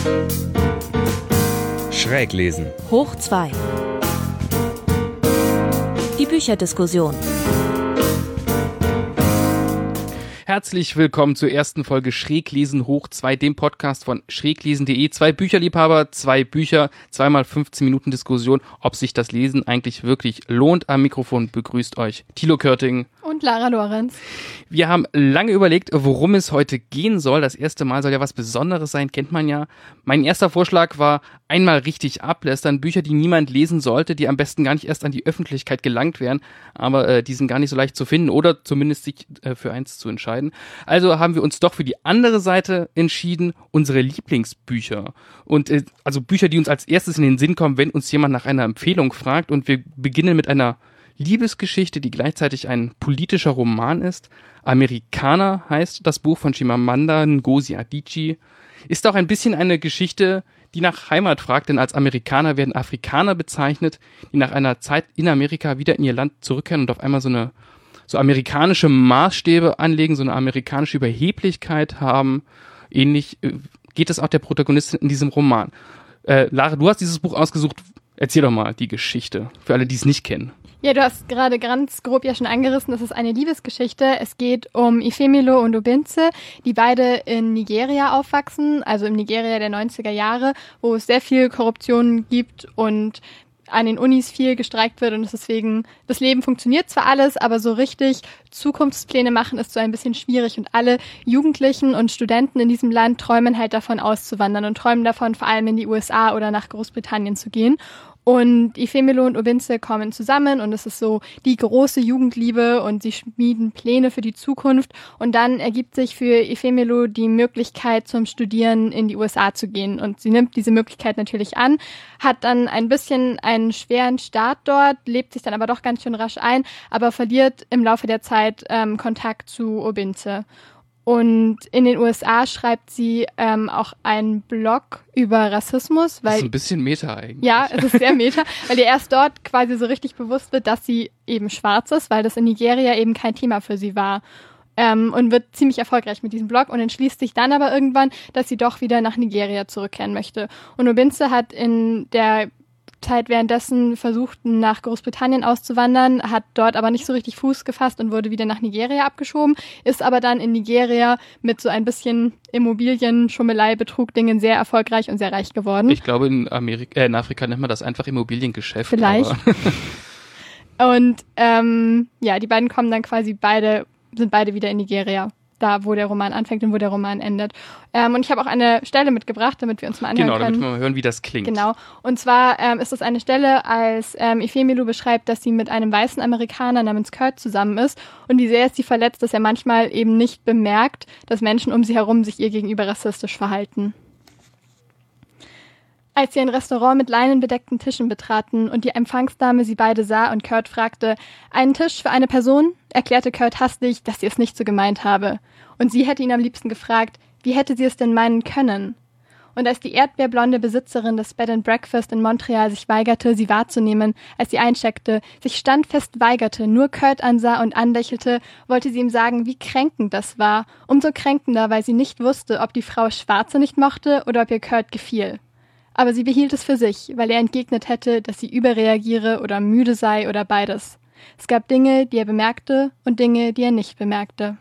Schräglesen. Hoch 2. Die Bücherdiskussion. Herzlich willkommen zur ersten Folge Schräglesen Hoch 2, dem Podcast von schräglesen.de. 2 Bücherliebhaber, 2 Bücher, 2x 15 Minuten Diskussion, ob sich das Lesen eigentlich wirklich lohnt. Am Mikrofon begrüßt euch Thilo Körting und Lara Lorenz. Wir haben lange überlegt, worum es heute gehen soll. Das erste Mal soll ja was Besonderes sein, kennt man ja. Mein erster Vorschlag war, einmal richtig ablästern, Bücher, die niemand lesen sollte, die am besten gar nicht erst an die Öffentlichkeit gelangt wären, aber die sind gar nicht so leicht zu finden oder zumindest sich für eins zu entscheiden. Also haben wir uns doch für die andere Seite entschieden, unsere Lieblingsbücher. Und also Bücher, die uns als erstes in den Sinn kommen, wenn uns jemand nach einer Empfehlung fragt. Und wir beginnen mit einer Liebesgeschichte, die gleichzeitig ein politischer Roman ist. Amerikaner heißt das Buch von Chimamanda Ngozi Adichie. Ist auch ein bisschen eine Geschichte, die nach Heimat fragt, denn als Amerikaner werden Afrikaner bezeichnet, die nach einer Zeit in Amerika wieder in ihr Land zurückkehren und auf einmal so amerikanische Maßstäbe anlegen, so eine amerikanische Überheblichkeit haben. Ähnlich geht es auch der Protagonistin in diesem Roman. Lara, du hast dieses Buch ausgesucht. Erzähl doch mal die Geschichte, für alle, die es nicht kennen. Ja, du hast gerade ganz grob ja schon angerissen, das ist eine Liebesgeschichte. Es geht um Ifemelo und Obinze, die beide in Nigeria aufwachsen, also im Nigeria der 90er Jahre, wo es sehr viel Korruption gibt und an den Unis viel gestreikt wird und deswegen, das Leben funktioniert zwar alles, aber so richtig Zukunftspläne machen ist so ein bisschen schwierig und alle Jugendlichen und Studenten in diesem Land träumen halt davon auszuwandern und träumen davon, vor allem in die USA oder nach Großbritannien zu gehen. Und Ifemelo und Obinze kommen zusammen und es ist so die große Jugendliebe und sie schmieden Pläne für die Zukunft und dann ergibt sich für Ifemelo die Möglichkeit zum Studieren in die USA zu gehen und sie nimmt diese Möglichkeit natürlich an, hat dann ein bisschen einen schweren Start dort, lebt sich dann aber doch ganz schön rasch ein, aber verliert im Laufe der Zeit Kontakt zu Obinze. Und in den USA schreibt sie auch einen Blog über Rassismus. Weil, das ist ein bisschen Meta eigentlich. Ja, es ist sehr Meta, weil ihr erst dort quasi so richtig bewusst wird, dass sie eben schwarz ist, weil das in Nigeria eben kein Thema für sie war. Und wird ziemlich erfolgreich mit diesem Blog und entschließt sich dann aber irgendwann, dass sie doch wieder nach Nigeria zurückkehren möchte. Und Obinze hat in der Zeit währenddessen versucht, nach Großbritannien auszuwandern, hat dort aber nicht so richtig Fuß gefasst und wurde wieder nach Nigeria abgeschoben, ist aber dann in Nigeria mit so ein bisschen Immobilien, Schummelei, Betrug, Dingen sehr erfolgreich und sehr reich geworden. Ich glaube, in Afrika nennt man das einfach Immobiliengeschäft. Vielleicht. Und ja, die beiden kommen dann quasi sind beide wieder in Nigeria. Da, wo der Roman anfängt und wo der Roman endet. Und ich habe auch eine Stelle mitgebracht, damit wir uns mal anhören können. Genau, damit wir mal hören, wie das klingt. Genau. Und zwar ist das eine Stelle, als Ifemelo beschreibt, dass sie mit einem weißen Amerikaner namens Kurt zusammen ist und wie sehr ist sie verletzt, dass er manchmal eben nicht bemerkt, dass Menschen um sie herum sich ihr gegenüber rassistisch verhalten. Als sie ein Restaurant mit leinenbedeckten Tischen betraten und die Empfangsdame sie beide sah und Kurt fragte, einen Tisch für eine Person, erklärte Kurt hastig, dass sie es nicht so gemeint habe. Und sie hätte ihn am liebsten gefragt, wie hätte sie es denn meinen können? Und als die erdbeerblonde Besitzerin des Bed and Breakfast in Montreal sich weigerte, sie wahrzunehmen, als sie eincheckte, sich standfest weigerte, nur Kurt ansah und anlächelte, wollte sie ihm sagen, wie kränkend das war. Umso kränkender, weil sie nicht wusste, ob die Frau Schwarze nicht mochte oder ob ihr Kurt gefiel. Aber sie behielt es für sich, weil er entgegnet hätte, dass sie überreagiere oder müde sei oder beides. Es gab Dinge, die er bemerkte und Dinge, die er nicht bemerkte.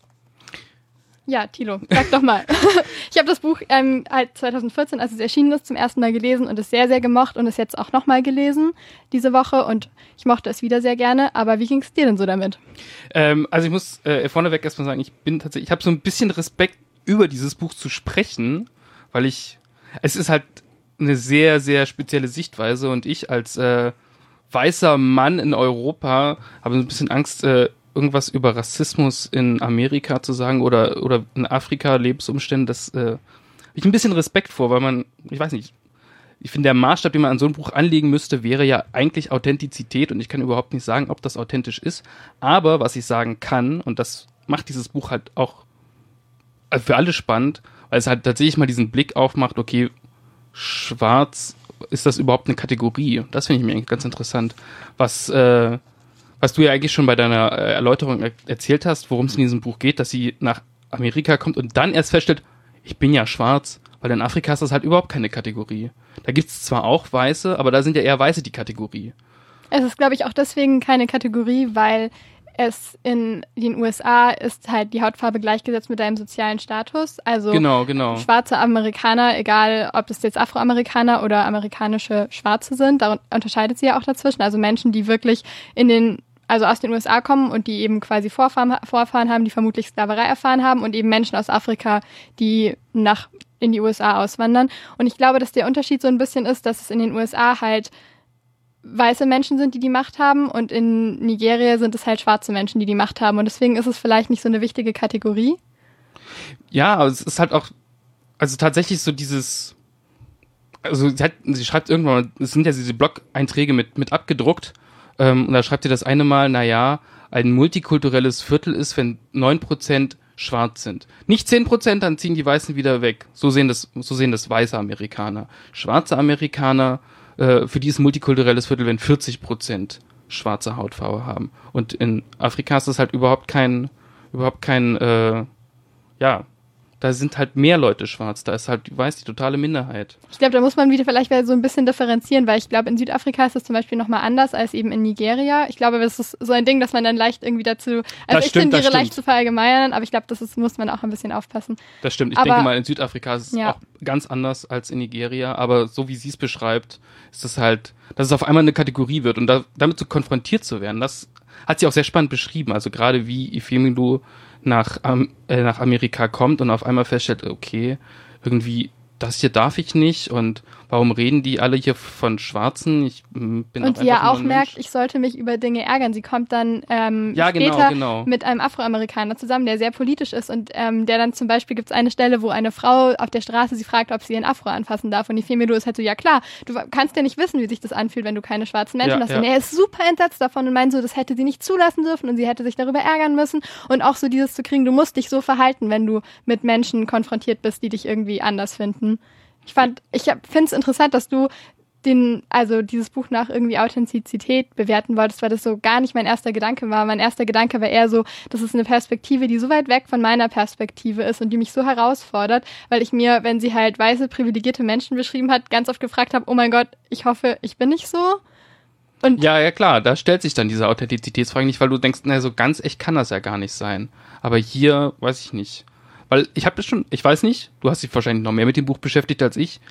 Ja, Thilo, sag doch mal. Ich habe das Buch 2014, als es erschienen ist, zum ersten Mal gelesen und es sehr, sehr gemocht und es jetzt auch nochmal gelesen diese Woche und ich mochte es wieder sehr gerne. Aber wie ging es dir denn so damit? Also ich muss vorneweg erstmal sagen, ich habe so ein bisschen Respekt, über dieses Buch zu sprechen, weil es ist halt eine sehr, sehr spezielle Sichtweise und ich als weißer Mann in Europa habe so ein bisschen Angst, irgendwas über Rassismus in Amerika zu sagen oder in Afrika, Lebensumstände, das ich ein bisschen Respekt vor, weil ich weiß nicht, ich finde, der Maßstab, den man an so ein Buch anlegen müsste, wäre ja eigentlich Authentizität und ich kann überhaupt nicht sagen, ob das authentisch ist, aber was ich sagen kann, und das macht dieses Buch halt auch für alle spannend, weil es halt tatsächlich mal diesen Blick aufmacht, okay, schwarz, ist das überhaupt eine Kategorie? Das finde ich mir eigentlich ganz interessant. Was du ja eigentlich schon bei deiner Erläuterung erzählt hast, worum es in diesem Buch geht, dass sie nach Amerika kommt und dann erst feststellt, ich bin ja schwarz, Weil in Afrika ist das halt überhaupt keine Kategorie. Da gibt's zwar auch Weiße, aber da sind ja eher Weiße die Kategorie. Es ist, glaube ich, auch deswegen keine Kategorie, weil es in den USA ist halt die Hautfarbe gleichgesetzt mit deinem sozialen Status. Also Genau. schwarze Amerikaner, egal ob das jetzt Afroamerikaner oder amerikanische Schwarze sind, da unterscheidet sie ja auch dazwischen. Also Menschen, die wirklich also aus den USA kommen und die eben quasi Vorfahren haben, die vermutlich Sklaverei erfahren haben und eben Menschen aus Afrika, die in die USA auswandern. Und ich glaube, dass der Unterschied so ein bisschen ist, dass es in den USA halt weiße Menschen sind, die Macht haben und in Nigeria sind es halt schwarze Menschen, die Macht haben und deswegen ist es vielleicht nicht so eine wichtige Kategorie. Ja, aber es ist halt auch, also tatsächlich so also sie schreibt irgendwann, es sind ja diese Blog-Einträge mit abgedruckt und da schreibt sie das eine Mal, ein multikulturelles Viertel ist, wenn 9% schwarz sind. Nicht 10%, dann ziehen die Weißen wieder weg. So sehen das weiße Amerikaner. Schwarze Amerikaner, für die ist multikulturelles Viertel, wenn 40% schwarze Hautfarbe haben. Und in Afrika ist das halt überhaupt kein, da sind halt mehr Leute schwarz, da ist halt weiß die totale Minderheit. Ich glaube, da muss man wieder vielleicht so ein bisschen differenzieren, weil ich glaube, in Südafrika ist das zum Beispiel nochmal anders als eben in Nigeria. Ich glaube, das ist so ein Ding, dass man dann leicht irgendwie dazu, also ich tendiere leicht zu verallgemeinern, aber ich glaube, muss man auch ein bisschen aufpassen. Das stimmt, ich denke mal, in Südafrika ist es auch ganz anders als in Nigeria, aber so wie sie es beschreibt, ist es halt, dass es auf einmal eine Kategorie wird und damit so konfrontiert zu werden, das hat sie auch sehr spannend beschrieben, also gerade wie Ifemelu nach Amerika kommt und auf einmal feststellt, okay, irgendwie das hier darf ich nicht und warum reden die alle hier von Schwarzen? Ich bin und sie ja auch merkt, ich sollte mich über Dinge ärgern. Sie kommt dann später mit einem Afroamerikaner zusammen, der sehr politisch ist und der dann zum Beispiel gibt's eine Stelle, wo eine Frau auf der Straße sie fragt, ob sie ihren Afro anfassen darf und die Femelo ist halt so, ja klar, du kannst ja nicht wissen, wie sich das anfühlt, wenn du keine schwarzen Menschen hast. Und er ist super entsetzt davon und meint so, das hätte sie nicht zulassen dürfen und sie hätte sich darüber ärgern müssen und auch so dieses zu kriegen, du musst dich so verhalten, wenn du mit Menschen konfrontiert bist, die dich irgendwie anders finden. Ich finde es interessant, dass du dieses Buch nach irgendwie Authentizität bewerten wolltest, weil das so gar nicht mein erster Gedanke war. Mein erster Gedanke war eher so, das ist eine Perspektive, die so weit weg von meiner Perspektive ist und die mich so herausfordert, weil ich mir, wenn sie halt weiße, privilegierte Menschen beschrieben hat, ganz oft gefragt habe, oh mein Gott, ich hoffe, ich bin nicht so. Und ja, klar, da stellt sich dann diese Authentizitätsfrage nicht, weil du denkst, so ganz echt kann das ja gar nicht sein. Aber hier, weiß ich nicht. Weil ich weiß nicht, du hast dich wahrscheinlich noch mehr mit dem Buch beschäftigt als ich.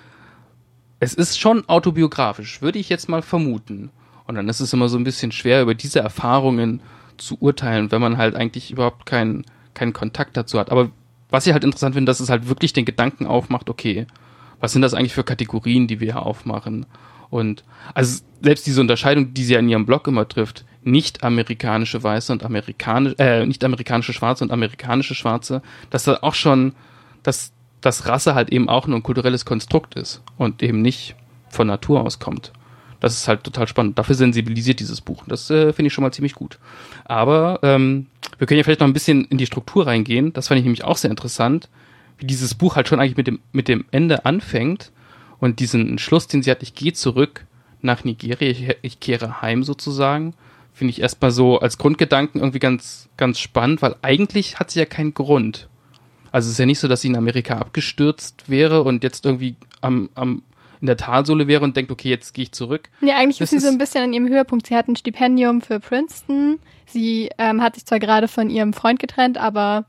Es ist schon autobiografisch, würde ich jetzt mal vermuten. Und dann ist es immer so ein bisschen schwer, über diese Erfahrungen zu urteilen, wenn man halt eigentlich überhaupt keinen Kontakt dazu hat. Aber was ich halt interessant finde, dass es halt wirklich den Gedanken aufmacht, okay, was sind das eigentlich für Kategorien, die wir hier aufmachen? Und also selbst diese Unterscheidung, die sie ja in ihrem Blog immer trifft, nicht amerikanische Weiße und nicht amerikanische Schwarze und amerikanische Schwarze, dass da auch schon, dass Rasse halt eben auch nur ein kulturelles Konstrukt ist und eben nicht von Natur aus kommt. Das ist halt total spannend. Dafür sensibilisiert dieses Buch. Das finde ich schon mal ziemlich gut. Aber wir können ja vielleicht noch ein bisschen in die Struktur reingehen. Das fand ich nämlich auch sehr interessant, wie dieses Buch halt schon eigentlich mit dem Ende anfängt und diesen Schluss, den sie hat, ich gehe zurück nach Nigeria, ich kehre heim sozusagen, finde ich erstmal so als Grundgedanken irgendwie ganz, ganz spannend, weil eigentlich hat sie ja keinen Grund. Also es ist ja nicht so, dass sie in Amerika abgestürzt wäre und jetzt irgendwie in der Talsohle wäre und denkt, okay, jetzt gehe ich zurück. Nee, eigentlich ist sie so ein bisschen an ihrem Höhepunkt. Sie hat ein Stipendium für Princeton. Sie hat sich zwar gerade von ihrem Freund getrennt, aber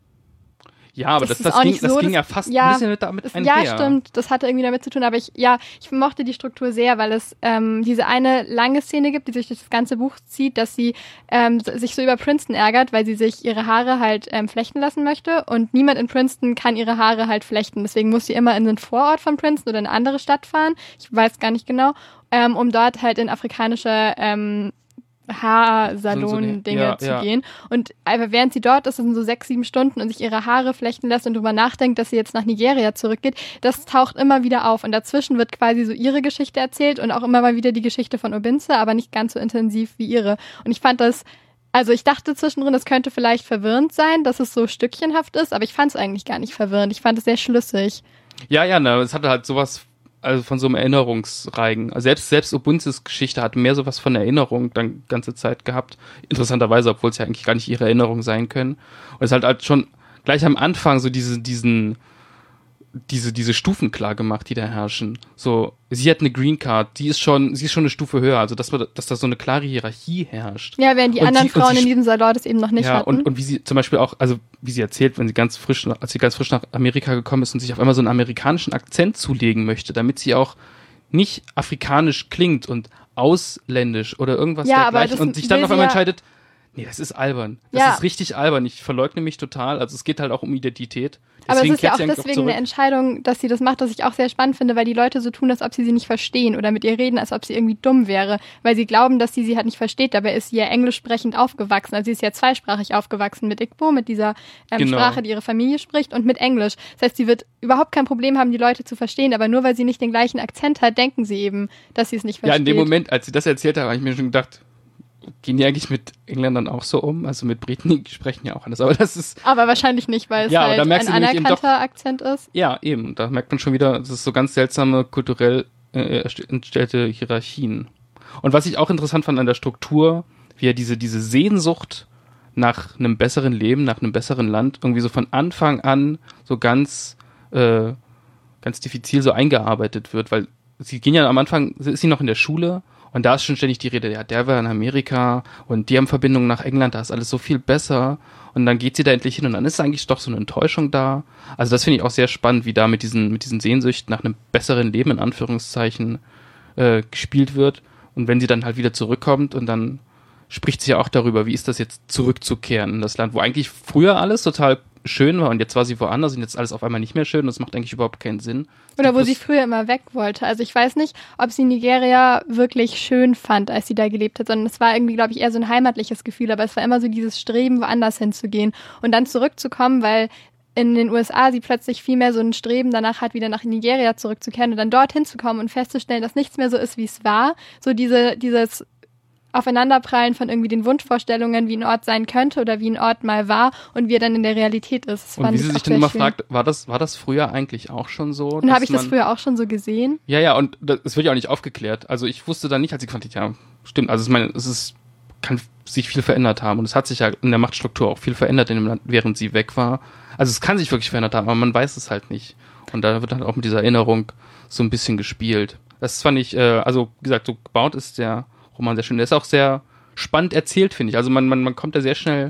ja, aber das ging ja fast ein bisschen damit einher. Ja, stimmt, das hatte irgendwie damit zu tun, aber ich mochte die Struktur sehr, weil es diese eine lange Szene gibt, die sich durch das ganze Buch zieht, dass sie sich so über Princeton ärgert, weil sie sich ihre Haare halt flechten lassen möchte und niemand in Princeton kann ihre Haare halt flechten, deswegen muss sie immer in den Vorort von Princeton oder in eine andere Stadt fahren, ich weiß gar nicht genau, um dort halt in afrikanische Haarsalon-Dinge zu gehen. Und aber während sie dort ist, das sind so 6-7 Stunden und sich ihre Haare flechten lässt und drüber nachdenkt, dass sie jetzt nach Nigeria zurückgeht, das taucht immer wieder auf. Und dazwischen wird quasi so ihre Geschichte erzählt und auch immer mal wieder die Geschichte von Obinze, aber nicht ganz so intensiv wie ihre. Und ich fand das, also ich dachte zwischendrin, das könnte vielleicht verwirrend sein, dass es so stückchenhaft ist, aber ich fand es eigentlich gar nicht verwirrend. Ich fand es sehr schlüssig. Ja, es hatte halt sowas, also von so einem Erinnerungsreigen. Also selbst Obunzes Geschichte hat mehr sowas von Erinnerung dann ganze Zeit gehabt. Interessanterweise, obwohl es ja eigentlich gar nicht ihre Erinnerung sein können. Und es halt schon gleich am Anfang so diesen diese Stufen klar gemacht, die da herrschen. So, sie hat eine Green Card, sie ist schon eine Stufe höher, also dass da so eine klare Hierarchie herrscht. Ja, während die anderen Frauen in diesem Salon das eben noch nicht hatten. Und wie sie zum Beispiel auch, also wie sie erzählt, als sie ganz frisch nach Amerika gekommen ist und sich auf einmal so einen amerikanischen Akzent zulegen möchte, damit sie auch nicht afrikanisch klingt und ausländisch oder irgendwas dergleichen und sich dann auf einmal entscheidet, nee, das ist albern. Das ist richtig albern. Ich verleugne mich total. Also es geht halt auch um Identität. Aber es ist ja auch deswegen eine Entscheidung, dass sie das macht, was ich auch sehr spannend finde, weil die Leute so tun, als ob sie nicht verstehen oder mit ihr reden, als ob sie irgendwie dumm wäre, weil sie glauben, dass sie halt nicht versteht. Dabei ist sie ja englisch sprechend aufgewachsen. Also sie ist ja zweisprachig aufgewachsen mit Igbo, mit dieser Sprache, die ihre Familie spricht, und mit Englisch. Das heißt, sie wird überhaupt kein Problem haben, die Leute zu verstehen, aber nur weil sie nicht den gleichen Akzent hat, denken sie eben, dass sie es nicht versteht. Ja, in dem Moment, als sie das erzählt hat, habe ich mir schon gedacht, gehen die eigentlich mit Engländern auch so um? Also mit Briten, die sprechen ja auch anders. Aber wahrscheinlich nicht, weil es halt ein anerkannter Akzent ist. Ja, eben. Da merkt man schon wieder, das ist so ganz seltsame kulturell entstellte Hierarchien. Und was ich auch interessant fand an der Struktur, wie er diese Sehnsucht nach einem besseren Leben, nach einem besseren Land irgendwie so von Anfang an so ganz diffizil so eingearbeitet wird, weil sie gehen ja am Anfang, ist sie noch in der Schule. Und da ist schon ständig die Rede, ja, der war in Amerika und die haben Verbindungen nach England, da ist alles so viel besser. Und dann geht sie da endlich hin und dann ist eigentlich doch so eine Enttäuschung da. Also das finde ich auch sehr spannend, wie da mit diesen Sehnsüchten nach einem besseren Leben, in Anführungszeichen, gespielt wird. Und wenn sie dann halt wieder zurückkommt und dann spricht sie ja auch darüber, wie ist das jetzt zurückzukehren in das Land, wo eigentlich früher alles total schön war und jetzt war sie woanders und jetzt alles auf einmal nicht mehr schön und das macht eigentlich überhaupt keinen Sinn. Oder wo sie früher immer weg wollte. Also ich weiß nicht, ob sie Nigeria wirklich schön fand, als sie da gelebt hat, sondern es war irgendwie, glaube ich, eher so ein heimatliches Gefühl, aber es war immer so dieses Streben, woanders hinzugehen und dann zurückzukommen, weil in den USA sie plötzlich viel mehr so ein Streben danach hat, wieder nach Nigeria zurückzukehren und dann dorthin zu kommen und festzustellen, dass nichts mehr so ist, wie es war. So dieses Aufeinanderprallen von irgendwie den Wunschvorstellungen, wie ein Ort sein könnte oder wie ein Ort mal war und wie er dann in der Realität ist. Und wie sie sich dann immer fragt, war das früher eigentlich auch schon so? Und habe ich das früher auch schon so gesehen? Ja, und es wird ja auch nicht aufgeklärt. Also ich wusste dann nicht, als ich fand, ja, stimmt, also ich meine, kann sich viel verändert haben und es hat sich ja in der Machtstruktur auch viel verändert in dem Land, während sie weg war. Also es kann sich wirklich verändert haben, aber man weiß es halt nicht. Und da wird halt auch mit dieser Erinnerung so ein bisschen gespielt. Das fand ich, also wie gesagt, so gebaut ist der Roman sehr schön. Der ist auch sehr spannend erzählt, finde ich. Also man kommt da sehr schnell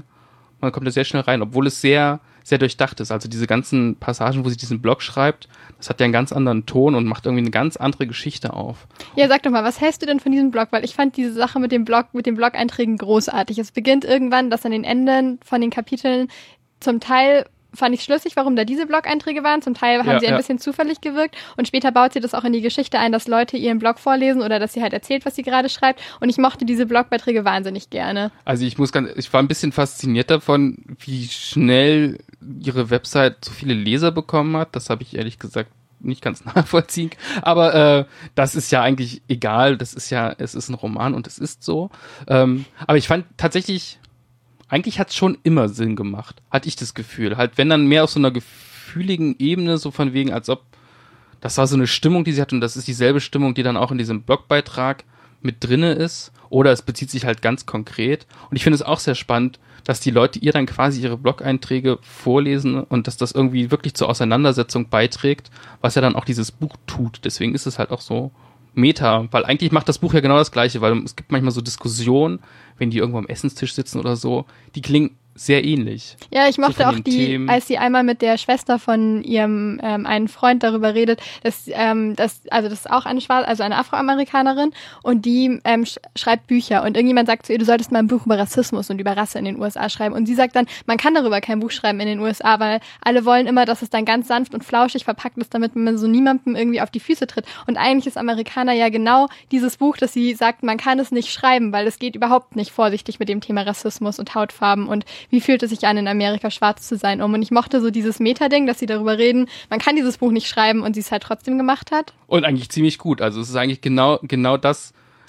rein, obwohl es sehr, sehr durchdacht ist. Also diese ganzen Passagen, wo sie diesen Blog schreibt, das hat ja einen ganz anderen Ton und macht irgendwie eine ganz andere Geschichte auf. Ja, sag doch mal, was hältst du denn von diesem Blog? Weil ich fand diese Sache mit den Blog-Einträgen großartig. Es beginnt irgendwann, dass an den Enden von den Kapiteln zum Teil fand ich schlüssig, warum da diese Blog-Einträge waren. Zum Teil haben sie ein bisschen zufällig gewirkt und später baut sie das auch in die Geschichte ein, dass Leute ihren Blog vorlesen oder dass sie halt erzählt, was sie gerade schreibt. Und ich mochte diese Blogbeiträge wahnsinnig gerne. Also ich war ein bisschen fasziniert davon, wie schnell ihre Website so viele Leser bekommen hat. Das habe ich ehrlich gesagt nicht ganz nachvollziehen. Aber das ist ja eigentlich egal. Es ist ein Roman und es ist so. Aber ich fand tatsächlich, eigentlich hat es schon immer Sinn gemacht, hatte ich das Gefühl. Halt, wenn dann mehr auf so einer gefühligen Ebene, so von wegen, als ob das war so eine Stimmung, die sie hat und das ist dieselbe Stimmung, die dann auch in diesem Blogbeitrag mit drinne ist. Oder es bezieht sich halt ganz konkret. Und ich finde es auch sehr spannend, dass die Leute ihr dann quasi ihre Blog-Einträge vorlesen und dass das irgendwie wirklich zur Auseinandersetzung beiträgt, was ja dann auch dieses Buch tut. Deswegen ist es halt auch so Meta, weil eigentlich macht das Buch ja genau das Gleiche, weil es gibt manchmal so Diskussionen, wenn die irgendwo am Essenstisch sitzen oder so, die klingen sehr ähnlich. Ja, ich mochte so auch als sie einmal mit der Schwester von ihrem einen Freund darüber redet, das ist auch eine Afroamerikanerin und die schreibt Bücher und irgendjemand sagt zu ihr, du solltest mal ein Buch über Rassismus und über Rasse in den USA schreiben und sie sagt dann, man kann darüber kein Buch schreiben in den USA, weil alle wollen immer, dass es dann ganz sanft und flauschig verpackt ist, damit man so niemandem irgendwie auf die Füße tritt und eigentlich ist Amerikaner ja genau dieses Buch, dass sie sagt, man kann es nicht schreiben, weil es geht überhaupt nicht vorsichtig mit dem Thema Rassismus und Hautfarben und wie fühlt es sich an, in Amerika schwarz zu sein Und ich mochte so dieses Meta-Ding, dass sie darüber reden, man kann dieses Buch nicht schreiben und sie es halt trotzdem gemacht hat. Und eigentlich ziemlich gut. Also es ist eigentlich genau das.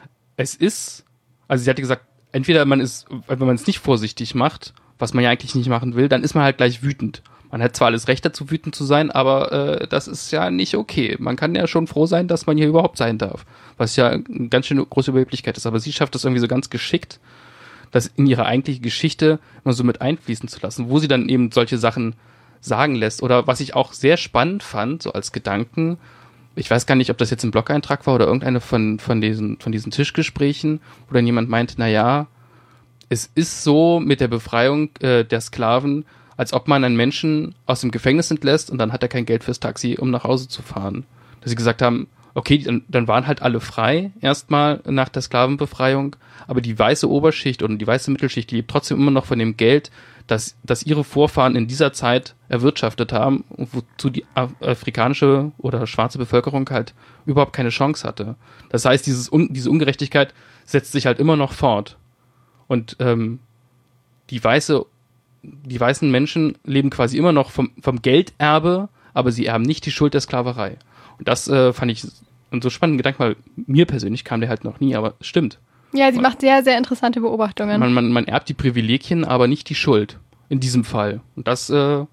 Also sie hatte gesagt, entweder wenn man es nicht vorsichtig macht, was man ja eigentlich nicht machen will, dann ist man halt gleich wütend. Man hat zwar alles Recht dazu, wütend zu sein, aber das ist ja nicht okay. Man kann ja schon froh sein, dass man hier überhaupt sein darf. Was ja eine ganz schön große Überheblichkeit ist. Aber sie schafft das irgendwie so ganz geschickt, das in ihre eigentliche Geschichte immer so mit einfließen zu lassen, wo sie dann eben solche Sachen sagen lässt. Oder was ich auch sehr spannend fand, so als Gedanken, ich weiß gar nicht, ob das jetzt ein Blog-Eintrag war oder irgendeine von diesen Tischgesprächen, wo dann jemand meinte, naja, es ist so mit der Befreiung der Sklaven, als ob man einen Menschen aus dem Gefängnis entlässt und dann hat er kein Geld fürs Taxi, um nach Hause zu fahren. Dass sie gesagt haben, okay, dann waren halt alle frei, erstmal nach der Sklavenbefreiung, aber die weiße Oberschicht und die weiße Mittelschicht, die lebt trotzdem immer noch von dem Geld, das ihre Vorfahren in dieser Zeit erwirtschaftet haben und wozu die afrikanische oder schwarze Bevölkerung halt überhaupt keine Chance hatte. Das heißt, diese Ungerechtigkeit setzt sich halt immer noch fort. Und die weißen Menschen leben quasi immer noch vom Gelderbe, aber sie erben nicht die Schuld der Sklaverei. Und das fand ich einen so spannenden Gedanken, weil mir persönlich kam der halt noch nie, aber es stimmt. Ja, sie macht sehr, sehr interessante Beobachtungen. Man erbt die Privilegien, aber nicht die Schuld. In diesem Fall. Und das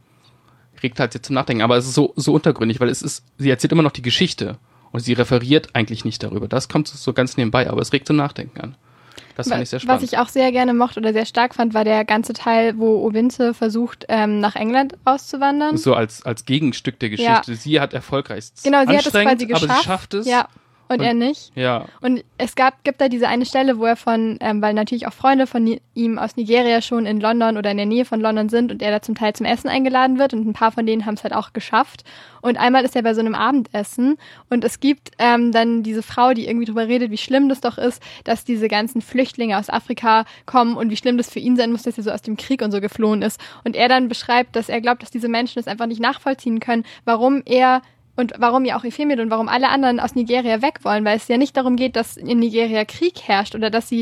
regt halt jetzt zum Nachdenken. Aber es ist so untergründig, weil sie erzählt immer noch die Geschichte. Und sie referiert eigentlich nicht darüber. Das kommt so ganz nebenbei, aber es regt zum Nachdenken an. Das fand ich sehr spannend. Was ich auch sehr gerne mochte oder sehr stark fand, war der ganze Teil, wo Obinze versucht, nach England auszuwandern. So als Gegenstück der Geschichte. Ja. Sie hat erfolgreichst. Genau, sie hat es quasi geschafft. Aber sie schafft es. Ja. Und er nicht. Ja. Und es gibt da diese eine Stelle, wo er weil natürlich auch Freunde von ihm aus Nigeria schon in London oder in der Nähe von London sind und er da zum Teil zum Essen eingeladen wird und ein paar von denen haben es halt auch geschafft. Und einmal ist er bei so einem Abendessen und es gibt dann diese Frau, die irgendwie drüber redet, wie schlimm das doch ist, dass diese ganzen Flüchtlinge aus Afrika kommen und wie schlimm das für ihn sein muss, dass er so aus dem Krieg und so geflohen ist. Und er dann beschreibt, dass er glaubt, dass diese Menschen das einfach nicht nachvollziehen können, warum er und warum ja auch Euphemia und warum alle anderen aus Nigeria weg wollen, weil es ja nicht darum geht, dass in Nigeria Krieg herrscht oder dass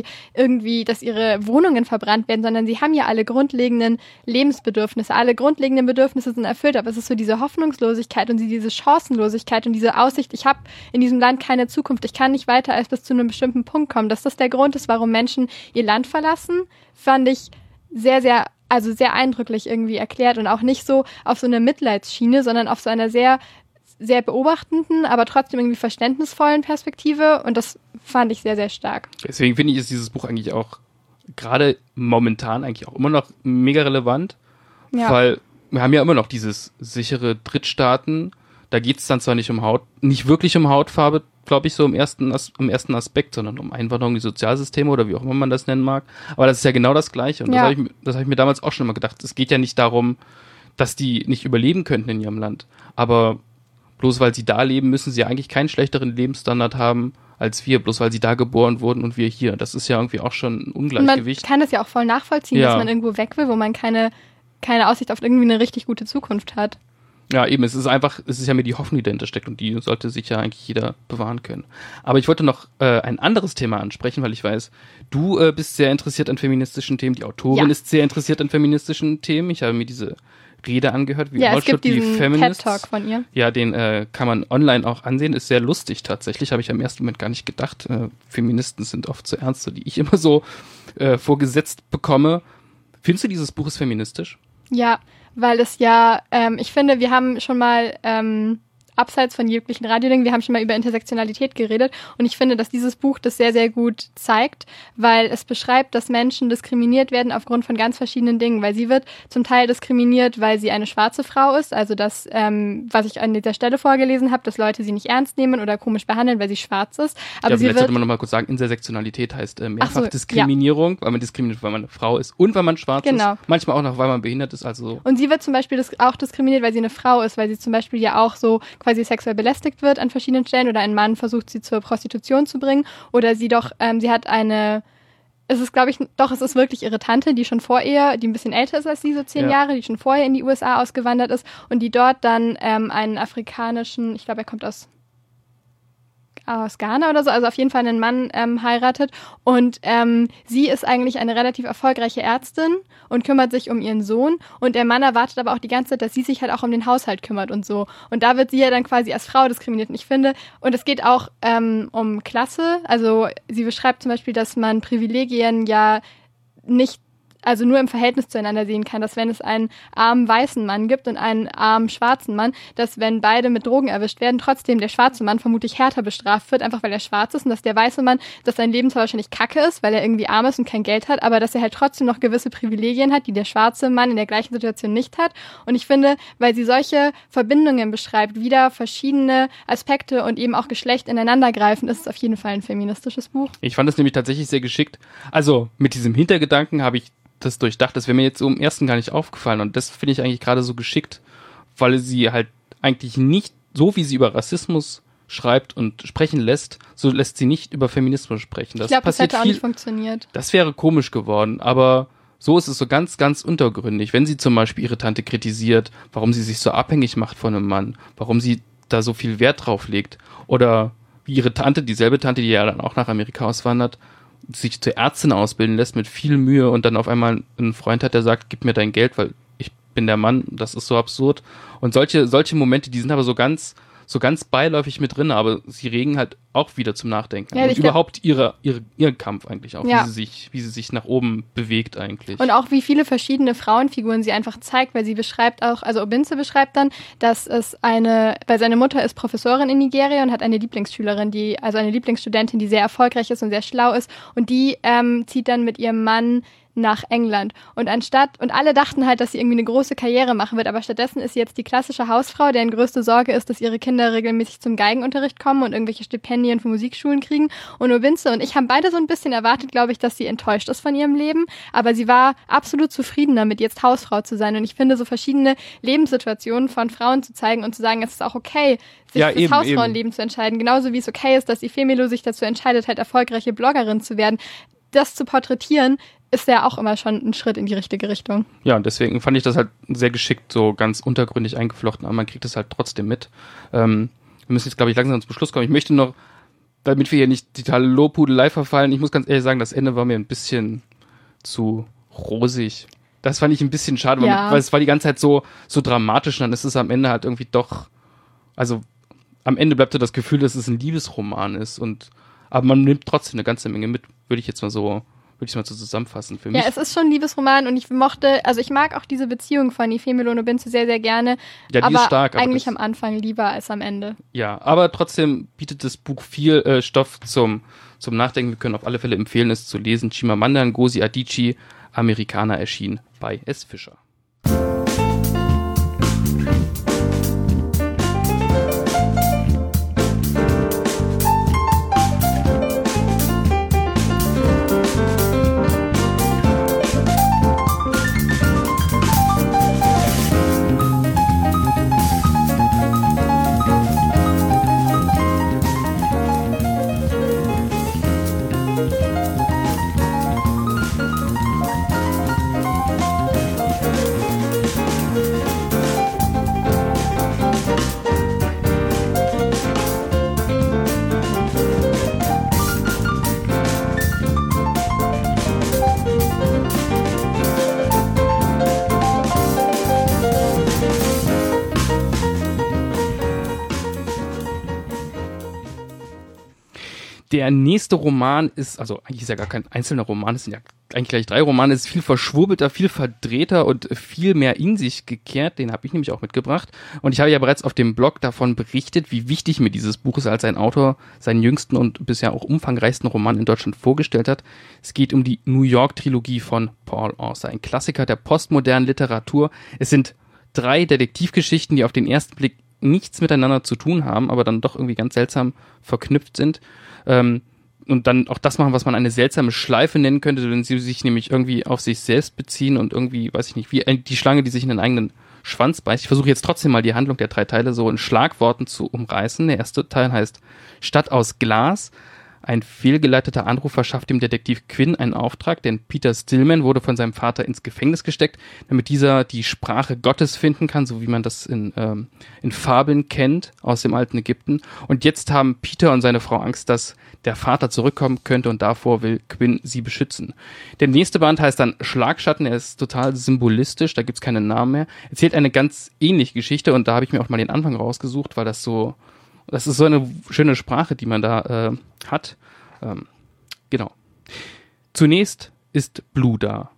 ihre Wohnungen verbrannt werden, sondern sie haben ja alle grundlegenden Lebensbedürfnisse, alle grundlegenden Bedürfnisse sind erfüllt, aber es ist so diese Hoffnungslosigkeit und diese Chancenlosigkeit und diese Aussicht, ich habe in diesem Land keine Zukunft, ich kann nicht weiter als bis zu einem bestimmten Punkt kommen, dass das der Grund ist, warum Menschen ihr Land verlassen, fand ich sehr, sehr eindrücklich irgendwie erklärt und auch nicht so auf so einer Mitleidsschiene, sondern auf so einer sehr sehr beobachtenden, aber trotzdem irgendwie verständnisvollen Perspektive und das fand ich sehr, sehr stark. Deswegen finde ich, ist dieses Buch eigentlich auch gerade momentan eigentlich auch immer noch mega relevant, weil wir haben ja immer noch dieses sichere Drittstaaten, da geht es dann zwar nicht wirklich um Hautfarbe, glaube ich, so im ersten Aspekt, sondern um Einwanderung in die Sozialsysteme oder wie auch immer man das nennen mag, aber das ist ja genau das Gleiche und das habe ich mir damals auch schon immer gedacht, es geht ja nicht darum, dass die nicht überleben könnten in ihrem Land, aber bloß weil sie da leben, müssen sie eigentlich keinen schlechteren Lebensstandard haben als wir, bloß weil sie da geboren wurden und wir hier. Das ist ja irgendwie auch schon ein Ungleichgewicht. Man kann das ja auch voll nachvollziehen, dass man irgendwo weg will, wo man keine Aussicht auf irgendwie eine richtig gute Zukunft hat. Ja, eben, es ist ja mir die Hoffnung, die dahinter steckt und die sollte sich ja eigentlich jeder bewahren können. Aber ich wollte noch ein anderes Thema ansprechen, weil ich weiß, du bist sehr interessiert an feministischen Themen, die Autorin ist sehr interessiert an feministischen Themen. Ich habe mir diese Rede angehört, wie es gibt diesen TED-Talk von ihr. Ja, den kann man online auch ansehen, ist sehr lustig tatsächlich, habe ich am ersten Moment gar nicht gedacht. Feministen sind oft so ernst, so die ich immer so vorgesetzt bekomme. Findest du, dieses Buch ist feministisch? Ja, weil es ich finde, wir haben schon mal abseits von jeglichen Radiodingen, wir haben schon mal über Intersektionalität geredet und ich finde, dass dieses Buch das sehr, sehr gut zeigt, weil es beschreibt, dass Menschen diskriminiert werden aufgrund von ganz verschiedenen Dingen, weil sie wird zum Teil diskriminiert, weil sie eine schwarze Frau ist, also das, was ich an dieser Stelle vorgelesen habe, dass Leute sie nicht ernst nehmen oder komisch behandeln, weil sie schwarz ist. Aber vielleicht sollte man noch mal kurz sagen, Intersektionalität heißt Mehrfachdiskriminierung, weil man diskriminiert, weil man eine Frau ist und weil man schwarz ist, manchmal auch noch, weil man behindert ist. Also und sie wird zum Beispiel auch diskriminiert, weil sie eine Frau ist, weil sie zum Beispiel ja auch so quasi sexuell belästigt wird an verschiedenen Stellen oder ein Mann versucht, sie zur Prostitution zu bringen oder sie hat es ist wirklich ihre Tante, die schon vor ihr, die ein bisschen älter ist als sie, so 10 Jahre, die schon vorher in die USA ausgewandert ist und die dort dann einen afrikanischen, ich glaube, er kommt aus Ghana oder so, also auf jeden Fall einen Mann heiratet und sie ist eigentlich eine relativ erfolgreiche Ärztin und kümmert sich um ihren Sohn und der Mann erwartet aber auch die ganze Zeit, dass sie sich halt auch um den Haushalt kümmert und so und da wird sie ja dann quasi als Frau diskriminiert und ich finde, und es geht auch um Klasse, also sie beschreibt zum Beispiel, dass man Privilegien ja nicht also nur im Verhältnis zueinander sehen kann, dass wenn es einen armen weißen Mann gibt und einen armen schwarzen Mann, dass wenn beide mit Drogen erwischt werden, trotzdem der schwarze Mann vermutlich härter bestraft wird, einfach weil er schwarz ist, und dass der weiße Mann, dass sein Leben zwar wahrscheinlich kacke ist, weil er irgendwie arm ist und kein Geld hat, aber dass er halt trotzdem noch gewisse Privilegien hat, die der schwarze Mann in der gleichen Situation nicht hat. Und ich finde, weil sie solche Verbindungen beschreibt, wieder verschiedene Aspekte und eben auch Geschlecht ineinandergreifen, ist es auf jeden Fall ein feministisches Buch. Ich fand es nämlich tatsächlich sehr geschickt. Also mit diesem Hintergedanken habe ich das durchdacht. Das wäre mir jetzt so im ersten gar nicht aufgefallen. Und das finde ich eigentlich gerade so geschickt, weil sie halt eigentlich nicht, so wie sie über Rassismus schreibt und sprechen lässt, so lässt sie nicht über Feminismus sprechen. Ich glaube, das hätte auch nicht funktioniert. Das wäre komisch geworden, aber so ist es so ganz, ganz untergründig. Wenn sie zum Beispiel ihre Tante kritisiert, warum sie sich so abhängig macht von einem Mann, warum sie da so viel Wert drauf legt, oder wie ihre Tante, dieselbe Tante, die ja dann auch nach Amerika auswandert, sich zur Ärztin ausbilden lässt mit viel Mühe und dann auf einmal einen Freund hat, der sagt, gib mir dein Geld, weil ich bin der Mann, das ist so absurd. Und solche Momente, die sind aber so ganz beiläufig mit drin, aber sie regen halt auch wieder zum Nachdenken. Ja, und überhaupt ihren Kampf eigentlich auch, ja, wie sie sich nach oben bewegt eigentlich. Und auch wie viele verschiedene Frauenfiguren sie einfach zeigt, weil sie beschreibt auch, also Obinze beschreibt dann, dass weil seine Mutter ist Professorin in Nigeria und hat eine Lieblingsschülerin, also eine Lieblingsstudentin, die sehr erfolgreich ist und sehr schlau ist, und die zieht dann mit ihrem Mann nach England. Und alle dachten halt, dass sie irgendwie eine große Karriere machen wird, aber stattdessen ist sie jetzt die klassische Hausfrau, deren größte Sorge ist, dass ihre Kinder regelmäßig zum Geigenunterricht kommen und irgendwelche Stipendien für Musikschulen kriegen. Und Obinze und ich haben beide so ein bisschen erwartet, glaube ich, dass sie enttäuscht ist von ihrem Leben, aber sie war absolut zufrieden damit, jetzt Hausfrau zu sein. Und ich finde, so verschiedene Lebenssituationen von Frauen zu zeigen und zu sagen, es ist auch okay, sich fürs Hausfrauenleben zu entscheiden, genauso wie es okay ist, dass Ifemelo sich dazu entscheidet, halt erfolgreiche Bloggerin zu werden. Das zu porträtieren, ist ja auch immer schon ein Schritt in die richtige Richtung. Ja, und deswegen fand ich das halt sehr geschickt, so ganz untergründig eingeflochten, aber man kriegt es halt trotzdem mit. Wir müssen jetzt, glaube ich, langsam zum Schluss kommen. Ich möchte noch, damit wir hier nicht totale Lobhudelei verfallen, ich muss ganz ehrlich sagen, das Ende war mir ein bisschen zu rosig. Das fand ich ein bisschen schade, weil es war die ganze Zeit so dramatisch, und dann ist es am Ende halt irgendwie doch, also am Ende bleibt so das Gefühl, dass es ein Liebesroman ist, aber man nimmt trotzdem eine ganze Menge mit, würde ich mal so zusammenfassen für mich. Ja, es ist schon ein Liebesroman, und ich mag auch diese Beziehung von Ifemelo und Obinze sehr, sehr gerne. Ja, die ist stark. Aber eigentlich am Anfang lieber als am Ende. Ja, aber trotzdem bietet das Buch viel Stoff zum Nachdenken. Wir können auf alle Fälle empfehlen, es zu lesen. Chimamanda Ngozi Adichie, Amerikaner, erschien bei S. Fischer. Der nächste Roman ist, also eigentlich ist ja gar kein einzelner Roman, es sind ja eigentlich gleich 3 Romane, es ist viel verschwurbelter, viel verdrehter und viel mehr in sich gekehrt. Den habe ich nämlich auch mitgebracht. Und ich habe ja bereits auf dem Blog davon berichtet, wie wichtig mir dieses Buch ist, als ein Autor seinen jüngsten und bisher auch umfangreichsten Roman in Deutschland vorgestellt hat. Es geht um die New York-Trilogie von Paul Auster, ein Klassiker der postmodernen Literatur. Es sind 3 Detektivgeschichten, die auf den ersten Blick nichts miteinander zu tun haben, aber dann doch irgendwie ganz seltsam verknüpft sind. Und dann auch das machen, was man eine seltsame Schleife nennen könnte, wenn sie sich nämlich irgendwie auf sich selbst beziehen und irgendwie, weiß ich nicht, wie die Schlange, die sich in den eigenen Schwanz beißt. Ich versuche jetzt trotzdem mal die Handlung der 3 Teile so in Schlagworten zu umreißen. Der erste Teil heißt Stadt aus Glas. Ein fehlgeleiteter Anruf verschafft dem Detektiv Quinn einen Auftrag, denn Peter Stillman wurde von seinem Vater ins Gefängnis gesteckt, damit dieser die Sprache Gottes finden kann, so wie man das in Fabeln kennt aus dem alten Ägypten. Und jetzt haben Peter und seine Frau Angst, dass der Vater zurückkommen könnte, und davor will Quinn sie beschützen. Der nächste Band heißt dann Schlagschatten, er ist total symbolistisch, da gibt's keinen Namen mehr. Erzählt eine ganz ähnliche Geschichte, und da habe ich mir auch mal den Anfang rausgesucht, weil das ist so eine schöne Sprache, die man da hat. Genau. Zunächst ist Blue da.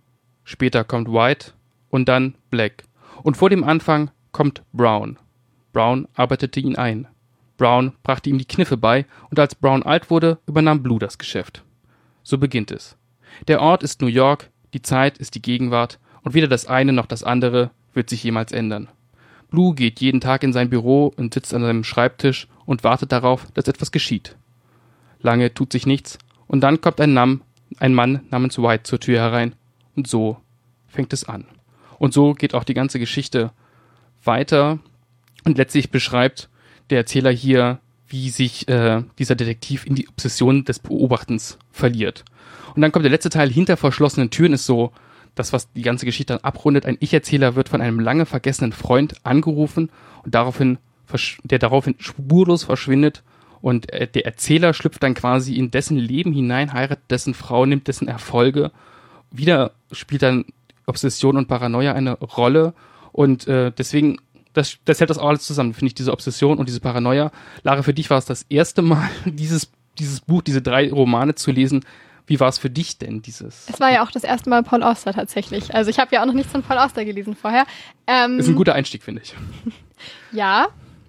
später kommt White und dann Black. Und vor dem Anfang kommt Brown. Brown arbeitete ihn ein. Brown brachte ihm die Kniffe bei und als Brown alt wurde, übernahm Blue das Geschäft. So beginnt es. Der Ort ist New York, die Zeit ist die Gegenwart und weder das eine noch das andere wird sich jemals ändern. Blue geht jeden Tag in sein Büro und sitzt an seinem Schreibtisch und wartet darauf, dass etwas geschieht. Lange tut sich nichts und dann kommt ein Mann namens White zur Tür herein und so fängt es an. Und so geht auch die ganze Geschichte weiter und letztlich beschreibt der Erzähler hier, wie sich dieser Detektiv in die Obsession des Beobachtens verliert. Und dann kommt der letzte Teil, hinter verschlossenen Türen ist so das, was die ganze Geschichte dann abrundet. Ein Ich-Erzähler wird von einem lange vergessenen Freund angerufen und der daraufhin spurlos verschwindet und der Erzähler schlüpft dann quasi in dessen Leben hinein, heiratet dessen Frau, nimmt dessen Erfolge. Wieder spielt dann Obsession und Paranoia eine Rolle und deswegen das hält das auch alles zusammen, finde ich, diese Obsession und diese Paranoia. Lara, für dich war es das erste Mal, dieses Buch, diese 3 Romane zu lesen. Wie war es für dich denn, dieses? Es war ja auch das erste Mal Paul Auster tatsächlich. Also ich habe ja auch noch nichts von Paul Auster gelesen vorher. Ist ein guter Einstieg, finde ich. Ja.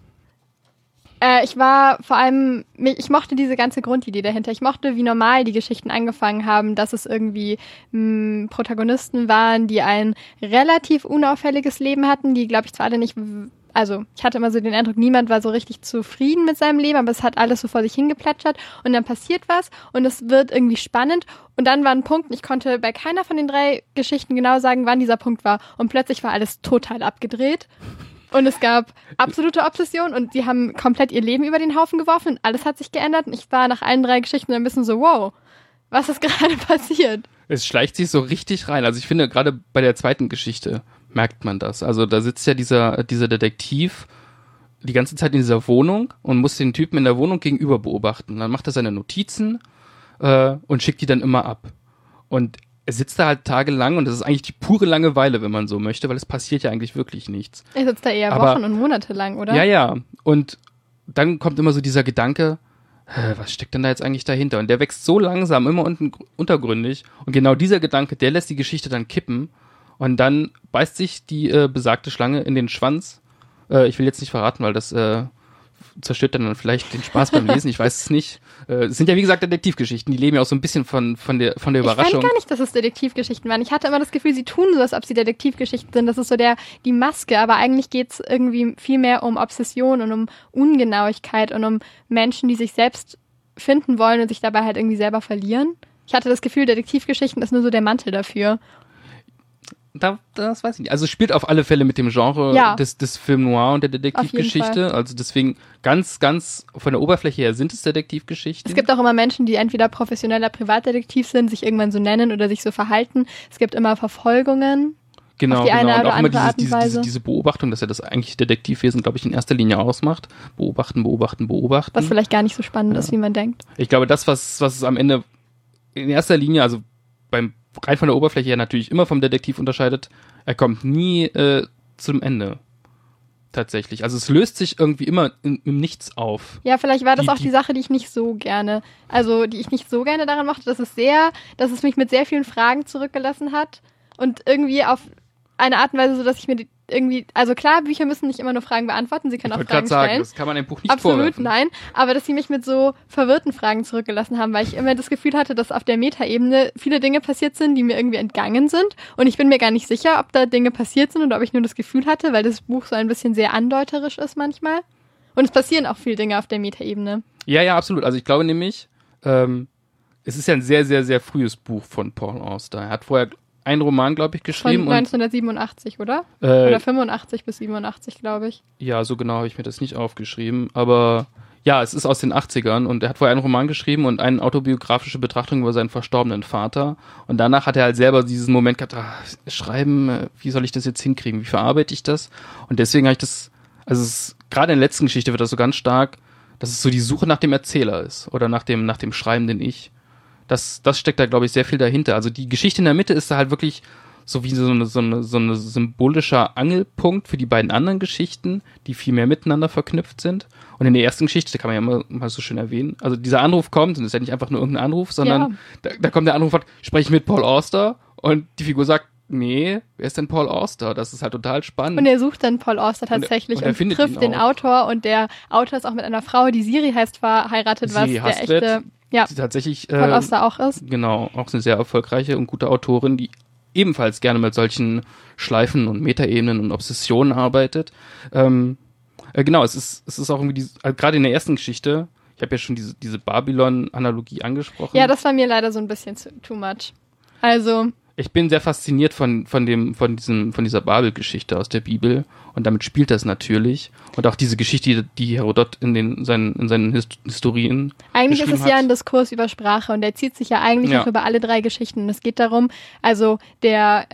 Ich war vor allem, ich mochte diese ganze Grundidee dahinter. Ich mochte, wie normal die Geschichten angefangen haben, dass es irgendwie Protagonisten waren, die ein relativ unauffälliges Leben hatten, die, glaube ich, zwar alle nicht, also ich hatte immer so den Eindruck, niemand war so richtig zufrieden mit seinem Leben, aber es hat alles so vor sich hingeplätschert und dann passiert was und es wird irgendwie spannend und dann war ein Punkt und ich konnte bei keiner von den 3 Geschichten genau sagen, wann dieser Punkt war und plötzlich war alles total abgedreht. Und es gab absolute Obsession und sie haben komplett ihr Leben über den Haufen geworfen und alles hat sich geändert. Und ich war nach allen 3 Geschichten ein bisschen so, wow, was ist gerade passiert? Es schleicht sich so richtig rein. Also ich finde, gerade bei der zweiten Geschichte merkt man das. Also da sitzt ja dieser Detektiv die ganze Zeit in dieser Wohnung und muss den Typen in der Wohnung gegenüber beobachten. Dann macht er seine Notizen und schickt die dann immer ab. Und er sitzt da halt tagelang und das ist eigentlich die pure Langeweile, wenn man so möchte, weil es passiert ja eigentlich wirklich nichts. Er sitzt da eher Wochen und Monate lang, oder? Ja. Und dann kommt immer so dieser Gedanke, was steckt denn da jetzt eigentlich dahinter? Und der wächst so langsam, immer untergründig. Und genau dieser Gedanke, der lässt die Geschichte dann kippen. Und dann beißt sich die besagte Schlange in den Schwanz. Ich will jetzt nicht verraten, weil das zerstört dann vielleicht den Spaß beim Lesen, ich weiß es nicht. Es sind ja wie gesagt Detektivgeschichten, die leben ja auch so ein bisschen von der Überraschung. Ich fand gar nicht, dass es Detektivgeschichten waren. Ich hatte immer das Gefühl, sie tun so, als ob sie Detektivgeschichten sind. Das ist so die Maske, aber eigentlich geht's irgendwie viel mehr um Obsession und um Ungenauigkeit und um Menschen, die sich selbst finden wollen und sich dabei halt irgendwie selber verlieren. Ich hatte das Gefühl, Detektivgeschichten ist nur so der Mantel dafür. Das weiß ich nicht. Also es spielt auf alle Fälle mit dem Genre des Film Noir und der Detektivgeschichte. Also deswegen ganz von der Oberfläche her sind es Detektivgeschichten. Es gibt auch immer Menschen, die entweder professioneller Privatdetektiv sind, sich irgendwann so nennen oder sich so verhalten. Es gibt immer Verfolgungen. Genau, auf die eine und oder auch immer andere Art und Weise. diese Beobachtung, dass ja das eigentlich Detektivwesen, glaube ich, in erster Linie ausmacht. Beobachten. Was vielleicht gar nicht so spannend ist, wie man denkt. Ich glaube, das, was es am Ende in erster Linie, also rein von der Oberfläche her natürlich immer vom Detektiv unterscheidet, er kommt nie zum Ende. Tatsächlich. Also es löst sich irgendwie immer im Nichts auf. Ja, vielleicht war das auch die Sache, die ich nicht so gerne daran mochte, dass es mich mit sehr vielen Fragen zurückgelassen hat und irgendwie auf eine Art und Weise, so dass ich mir irgendwie, also klar, Bücher müssen nicht immer nur Fragen beantworten, sie können auch Fragen stellen. Das kann man im Buch nicht Absolut, vorwerfen. nein. Aber dass sie mich mit so verwirrten Fragen zurückgelassen haben, weil ich immer das Gefühl hatte, dass auf der Metaebene viele Dinge passiert sind, die mir irgendwie entgangen sind. Und ich bin mir gar nicht sicher, ob da Dinge passiert sind oder ob ich nur das Gefühl hatte, weil das Buch so ein bisschen sehr andeuterisch ist manchmal. Und es passieren auch viele Dinge auf der Metaebene. Ja, absolut. Also ich glaube nämlich, es ist ja ein sehr, sehr, sehr frühes Buch von Paul Auster. Er hat vorher einen Roman, glaube ich, geschrieben. Von 1987, oder? Oder 85 bis 87, glaube ich. Ja, so genau habe ich mir das nicht aufgeschrieben. Aber ja, es ist aus den 80ern und er hat vorher einen Roman geschrieben und eine autobiografische Betrachtung über seinen verstorbenen Vater. Und danach hat er halt selber diesen Moment gehabt, schreiben, wie soll ich das jetzt hinkriegen? Wie verarbeite ich das? Und deswegen habe ich das, gerade in der letzten Geschichte wird das so ganz stark, dass es so die Suche nach dem Erzähler ist oder nach dem schreibenden Ich. Das steckt da, glaube ich, sehr viel dahinter. Also die Geschichte in der Mitte ist da halt wirklich so wie so eine symbolischer Angelpunkt für die beiden anderen Geschichten, die viel mehr miteinander verknüpft sind. Und in der ersten Geschichte, da kann man ja immer mal so schön erwähnen, also dieser Anruf kommt, und es ist ja nicht einfach nur irgendein Anruf, sondern da kommt der Anruf, spreche ich mit Paul Auster, und die Figur sagt, nee, wer ist denn Paul Auster? Das ist halt total spannend. Und er sucht dann Paul Auster tatsächlich und er findet trifft ihn den auch. Autor und der Autor ist auch mit einer Frau, die Siri heißt, verheiratet, Siri was der Hustvedt, echte die tatsächlich Paul Auster auch ist. genau, auch eine sehr erfolgreiche und gute Autorin, die ebenfalls gerne mit solchen Schleifen und Metaebenen und Obsessionen arbeitet. Genau, es ist auch irgendwie gerade in der ersten Geschichte, ich habe ja schon diese Babylon-Analogie angesprochen. Ja, das war mir leider so ein bisschen too much. Also, ich bin sehr fasziniert von dieser Babel-Geschichte aus der Bibel und damit spielt das natürlich und auch diese Geschichte, die Herodot in seinen Historien eigentlich ist geschrieben es ja hat. ein Diskurs über Sprache und der zieht sich ja eigentlich Ja. auch über alle 3 Geschichten und es geht darum, also der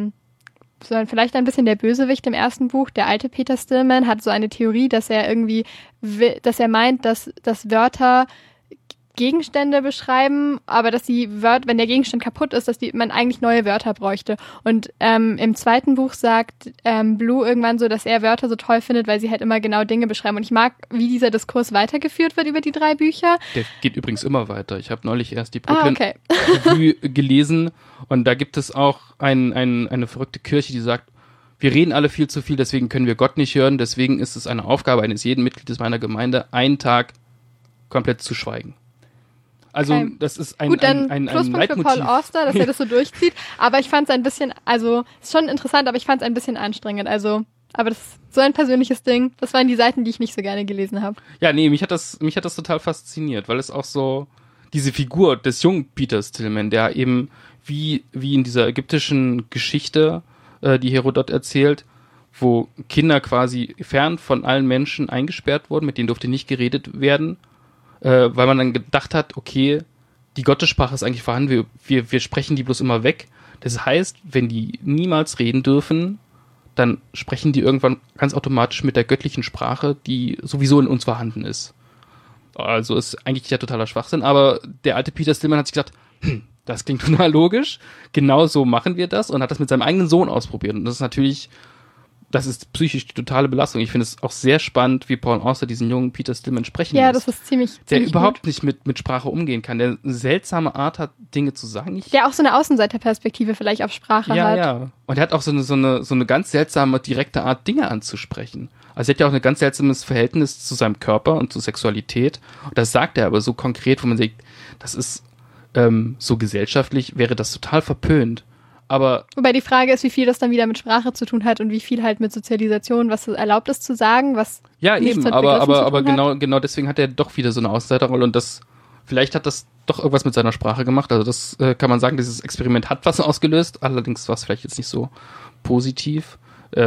so vielleicht ein bisschen der Bösewicht im ersten Buch, der alte Peter Stillman, hat so eine Theorie, dass er irgendwie, dass er meint, dass Wörter Gegenstände beschreiben, aber dass wenn der Gegenstand kaputt ist, dass man eigentlich neue Wörter bräuchte. Und im zweiten Buch sagt Blue irgendwann so, dass er Wörter so toll findet, weil sie halt immer genau Dinge beschreiben. Und ich mag, wie dieser Diskurs weitergeführt wird über die 3 Bücher. Der geht übrigens immer weiter. Ich habe neulich erst die Okay. Brooklyn Revue gelesen und da gibt es auch eine verrückte Kirche, die sagt, wir reden alle viel zu viel, deswegen können wir Gott nicht hören, deswegen ist es eine Aufgabe eines jeden Mitgliedes meiner Gemeinde, einen Tag komplett zu schweigen. Also Okay. das ist ein Gut, dann ein Pluspunkt für Leitmotiv. Paul Auster, dass er das so durchzieht. Aber ich fand es ein bisschen, also ist schon interessant, aber ich fand es ein bisschen anstrengend. Also, aber das ist so ein persönliches Ding. Das waren die Seiten, die ich nicht so gerne gelesen habe. Ja, nee, mich hat das total fasziniert, weil es auch so diese Figur des jungen Peter Stillman, der eben wie in dieser ägyptischen Geschichte, die Herodot erzählt, wo Kinder quasi fern von allen Menschen eingesperrt wurden, mit denen durfte nicht geredet werden, weil man dann gedacht hat, okay, die Gottessprache ist eigentlich vorhanden, wir sprechen die bloß immer weg. Das heißt, wenn die niemals reden dürfen, dann sprechen die irgendwann ganz automatisch mit der göttlichen Sprache, die sowieso in uns vorhanden ist. Also ist eigentlich ja totaler Schwachsinn, aber der alte Peter Stillman hat sich gesagt, das klingt total logisch, genau so machen wir das und hat das mit seinem eigenen Sohn ausprobiert. Und das ist psychisch die totale Belastung. Ich finde es auch sehr spannend, wie Paul Auster diesen jungen Peter Stillman sprechen Ja, lässt. das ist ziemlich Der gut. überhaupt nicht mit Sprache umgehen kann, der eine seltsame Art hat, Dinge zu sagen. Der auch so eine Außenseiterperspektive vielleicht auf Sprache Ja, hat. ja. Und er hat auch so eine ganz seltsame, direkte Art, Dinge anzusprechen. Also er hat ja auch ein ganz seltsames Verhältnis zu seinem Körper und zur Sexualität. Und das sagt er aber so konkret, wo man sagt, das ist so gesellschaftlich, wäre das total verpönt. Aber Wobei die Frage ist, wie viel das dann wieder mit Sprache zu tun hat und wie viel halt mit Sozialisation, was erlaubt ist zu sagen, was ja, nichts eben, mit aber Begriffen zu tun hat. genau deswegen hat er doch wieder so eine Außenseiterrolle und vielleicht hat das doch irgendwas mit seiner Sprache gemacht. Also das kann man sagen, dieses Experiment hat was ausgelöst, allerdings war es vielleicht jetzt nicht so positiv.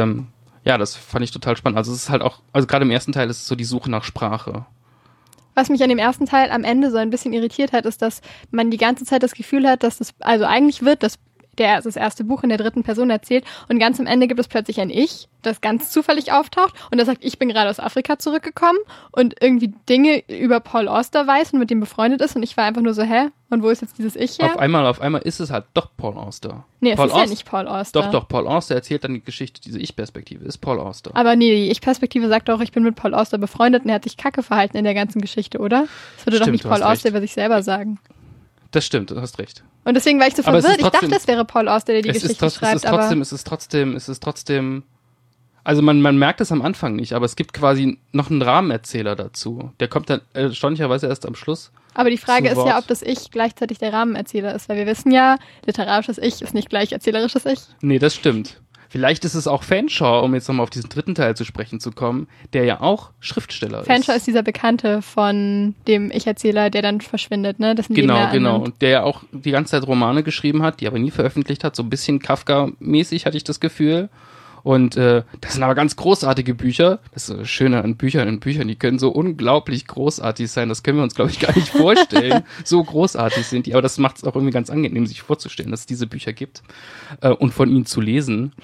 Ja, das fand ich total spannend. Also es ist halt auch, also gerade im ersten Teil ist es so die Suche nach Sprache. Was mich an dem ersten Teil am Ende so ein bisschen irritiert hat, ist, dass man die ganze Zeit das Gefühl hat, dass also eigentlich wird das erste Buch in der 3. Person erzählt und ganz am Ende gibt es plötzlich ein Ich, das ganz zufällig auftaucht und das sagt, ich bin gerade aus Afrika zurückgekommen und irgendwie Dinge über Paul Auster weiß und mit dem befreundet ist und ich war einfach nur so, hä? Und wo ist jetzt dieses Ich her? Auf einmal ist es halt doch Paul Auster. Nee, Paul es ist ja nicht Paul Auster. Doch, Paul Auster erzählt dann die Geschichte, diese Ich-Perspektive, ist Paul Auster. Aber nee, die Ich-Perspektive sagt doch, ich bin mit Paul Auster befreundet und er hat sich kacke verhalten in der ganzen Geschichte, oder? Das würde doch Stimmt, nicht du Paul hast Auster recht. über sich selber sagen. Das stimmt, du hast recht. Und deswegen war ich so Aber es ist verwirrt. Ich trotzdem- dachte, es wäre Paul Auster, der die Geschichte schreibt, aber Es ist trotzdem, also man merkt es am Anfang nicht, aber es gibt quasi noch einen Rahmenerzähler dazu. Der kommt dann erstaunlicherweise erst am Schluss. Aber die Frage zu ist ja, Wort. ob das Ich gleichzeitig der Rahmenerzähler ist, weil wir wissen ja, literarisches Ich ist nicht gleich erzählerisches Ich. Nee, das stimmt. Vielleicht ist es auch Fanshawe, um jetzt nochmal auf diesen 3. Teil zu sprechen zu kommen, der ja auch Schriftsteller Fanshawe ist. ist dieser Bekannte von dem Ich-Erzähler, der dann verschwindet, ne? Dessen Leben er Genau. annimmt. Und der ja auch die ganze Zeit Romane geschrieben hat, die aber nie veröffentlicht hat. So ein bisschen Kafka-mäßig hatte ich das Gefühl. Und das sind aber ganz großartige Bücher. Das ist das Schöne an Büchern. Die können so unglaublich großartig sein. Das können wir uns, glaube ich, gar nicht vorstellen. So großartig sind die. Aber das macht es auch irgendwie ganz angenehm, sich vorzustellen, dass es diese Bücher gibt und von ihnen zu lesen.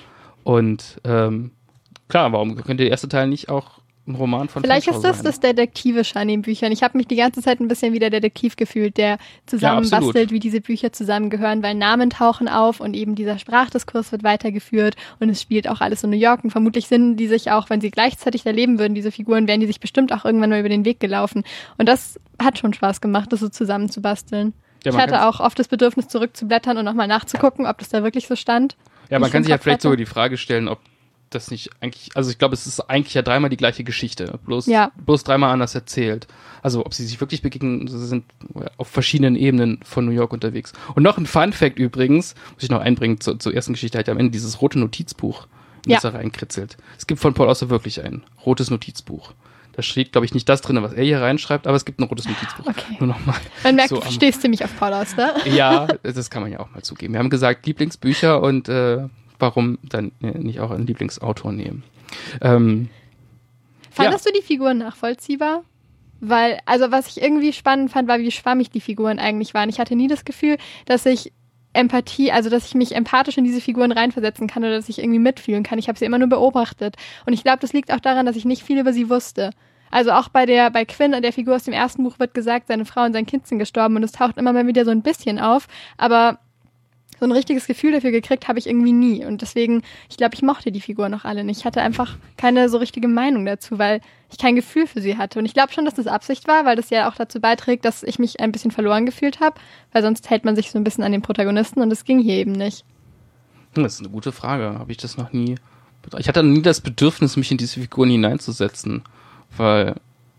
Und klar, warum könnte der erste Teil nicht auch ein Roman von Vielleicht Fanshawe ist das sein? das Detektivische an den Büchern. Ich habe mich die ganze Zeit ein bisschen wie der Detektiv gefühlt, der zusammenbastelt, absolut. wie diese Bücher zusammengehören, weil Namen tauchen auf und eben dieser Sprachdiskurs wird weitergeführt und es spielt auch alles in New York und vermutlich sind die sich auch, wenn sie gleichzeitig da leben würden, diese Figuren, wären die sich bestimmt auch irgendwann mal über den Weg gelaufen. Und das hat schon Spaß gemacht, das so zusammenzubasteln. Ja, Ich man hatte kann's- auch oft das Bedürfnis, zurückzublättern und nochmal nachzugucken, ob das da wirklich so stand. Ja, man ich kann im sich ja Kopf vielleicht hatte. sogar die Frage stellen, ob das nicht eigentlich, also ich glaube, es ist eigentlich ja dreimal die gleiche Geschichte, bloß dreimal anders erzählt. Also ob sie sich wirklich begegnen, sie sind auf verschiedenen Ebenen von New York unterwegs. Und noch ein Fun-Fact übrigens, muss ich noch einbringen, zur ersten Geschichte, halt am Ende dieses rote Notizbuch, in das er reinkritzelt. Es gibt von Paul Auster wirklich ein rotes Notizbuch. Da steht, glaube ich, nicht das drin, was er hier reinschreibt, aber es gibt ein rotes Notizbuch. Okay. Nur noch mal. Man merkt, So du stehst ziemlich auf Paul Auster. Ja, das kann man ja auch mal zugeben. Wir haben gesagt, Lieblingsbücher und warum dann nicht auch einen Lieblingsautor nehmen. Fandest du die Figuren nachvollziehbar? Weil, also was ich irgendwie spannend fand, war, wie schwammig die Figuren eigentlich waren. Ich hatte nie das Gefühl, dass ich dass ich mich empathisch in diese Figuren reinversetzen kann oder dass ich irgendwie mitfühlen kann. Ich habe sie immer nur beobachtet. Und ich glaube, das liegt auch daran, dass ich nicht viel über sie wusste. Also auch bei Quinn, der Figur aus dem ersten Buch, wird gesagt, seine Frau und sein Kind sind gestorben und es taucht immer mal wieder so ein bisschen auf. Aber so ein richtiges Gefühl dafür gekriegt habe ich irgendwie nie. Und deswegen, ich glaube, ich mochte die Figuren noch alle nicht. Ich hatte einfach keine so richtige Meinung dazu, weil ich kein Gefühl für sie hatte. Und ich glaube schon, dass das Absicht war, weil das ja auch dazu beiträgt, dass ich mich ein bisschen verloren gefühlt habe. Weil sonst hält man sich so ein bisschen an den Protagonisten und das ging hier eben nicht. Das ist eine gute Frage. Habe ich das noch nie... Ich hatte nie das Bedürfnis, mich in diese Figuren hineinzusetzen. Weil...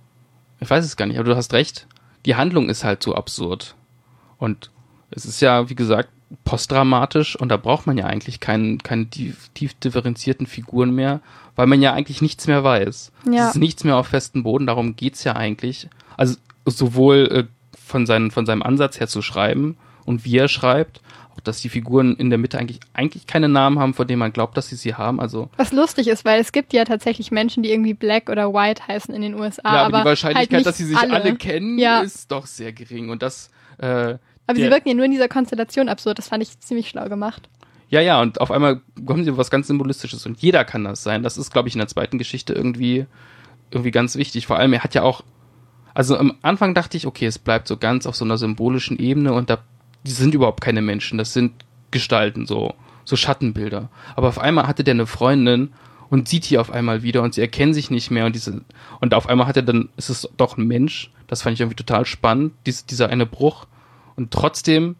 Ich weiß es gar nicht, aber du hast recht. Die Handlung ist halt so absurd. Und es ist ja, wie gesagt, postdramatisch und da braucht man ja eigentlich keine tief differenzierten Figuren mehr, weil man ja eigentlich nichts mehr weiß. Ja. Es ist nichts mehr auf festem Boden, darum geht's ja eigentlich. Also sowohl von seinem Ansatz her zu schreiben und wie er schreibt, auch dass die Figuren in der Mitte eigentlich keine Namen haben, von denen man glaubt, dass sie haben. Also was lustig ist, weil es gibt ja tatsächlich Menschen, die irgendwie Black oder White heißen in den USA. ja, aber die Wahrscheinlichkeit, halt nicht dass sie sich alle kennen, Ja. ist doch sehr gering. Und das aber sie wirken ja nur in dieser Konstellation absurd. Das fand ich ziemlich schlau gemacht. Ja, und auf einmal kommen sie was ganz Symbolistisches und jeder kann das sein. Das ist, glaube ich, in der zweiten Geschichte irgendwie ganz wichtig. Vor allem, er hat ja auch, also am Anfang dachte ich, okay, es bleibt so ganz auf so einer symbolischen Ebene und die sind überhaupt keine Menschen, das sind Gestalten, so Schattenbilder. Aber auf einmal hatte der eine Freundin und sieht die auf einmal wieder und sie erkennen sich nicht mehr und auf einmal ist es doch ein Mensch. Das fand ich irgendwie total spannend, dieser eine Bruch. Und trotzdem,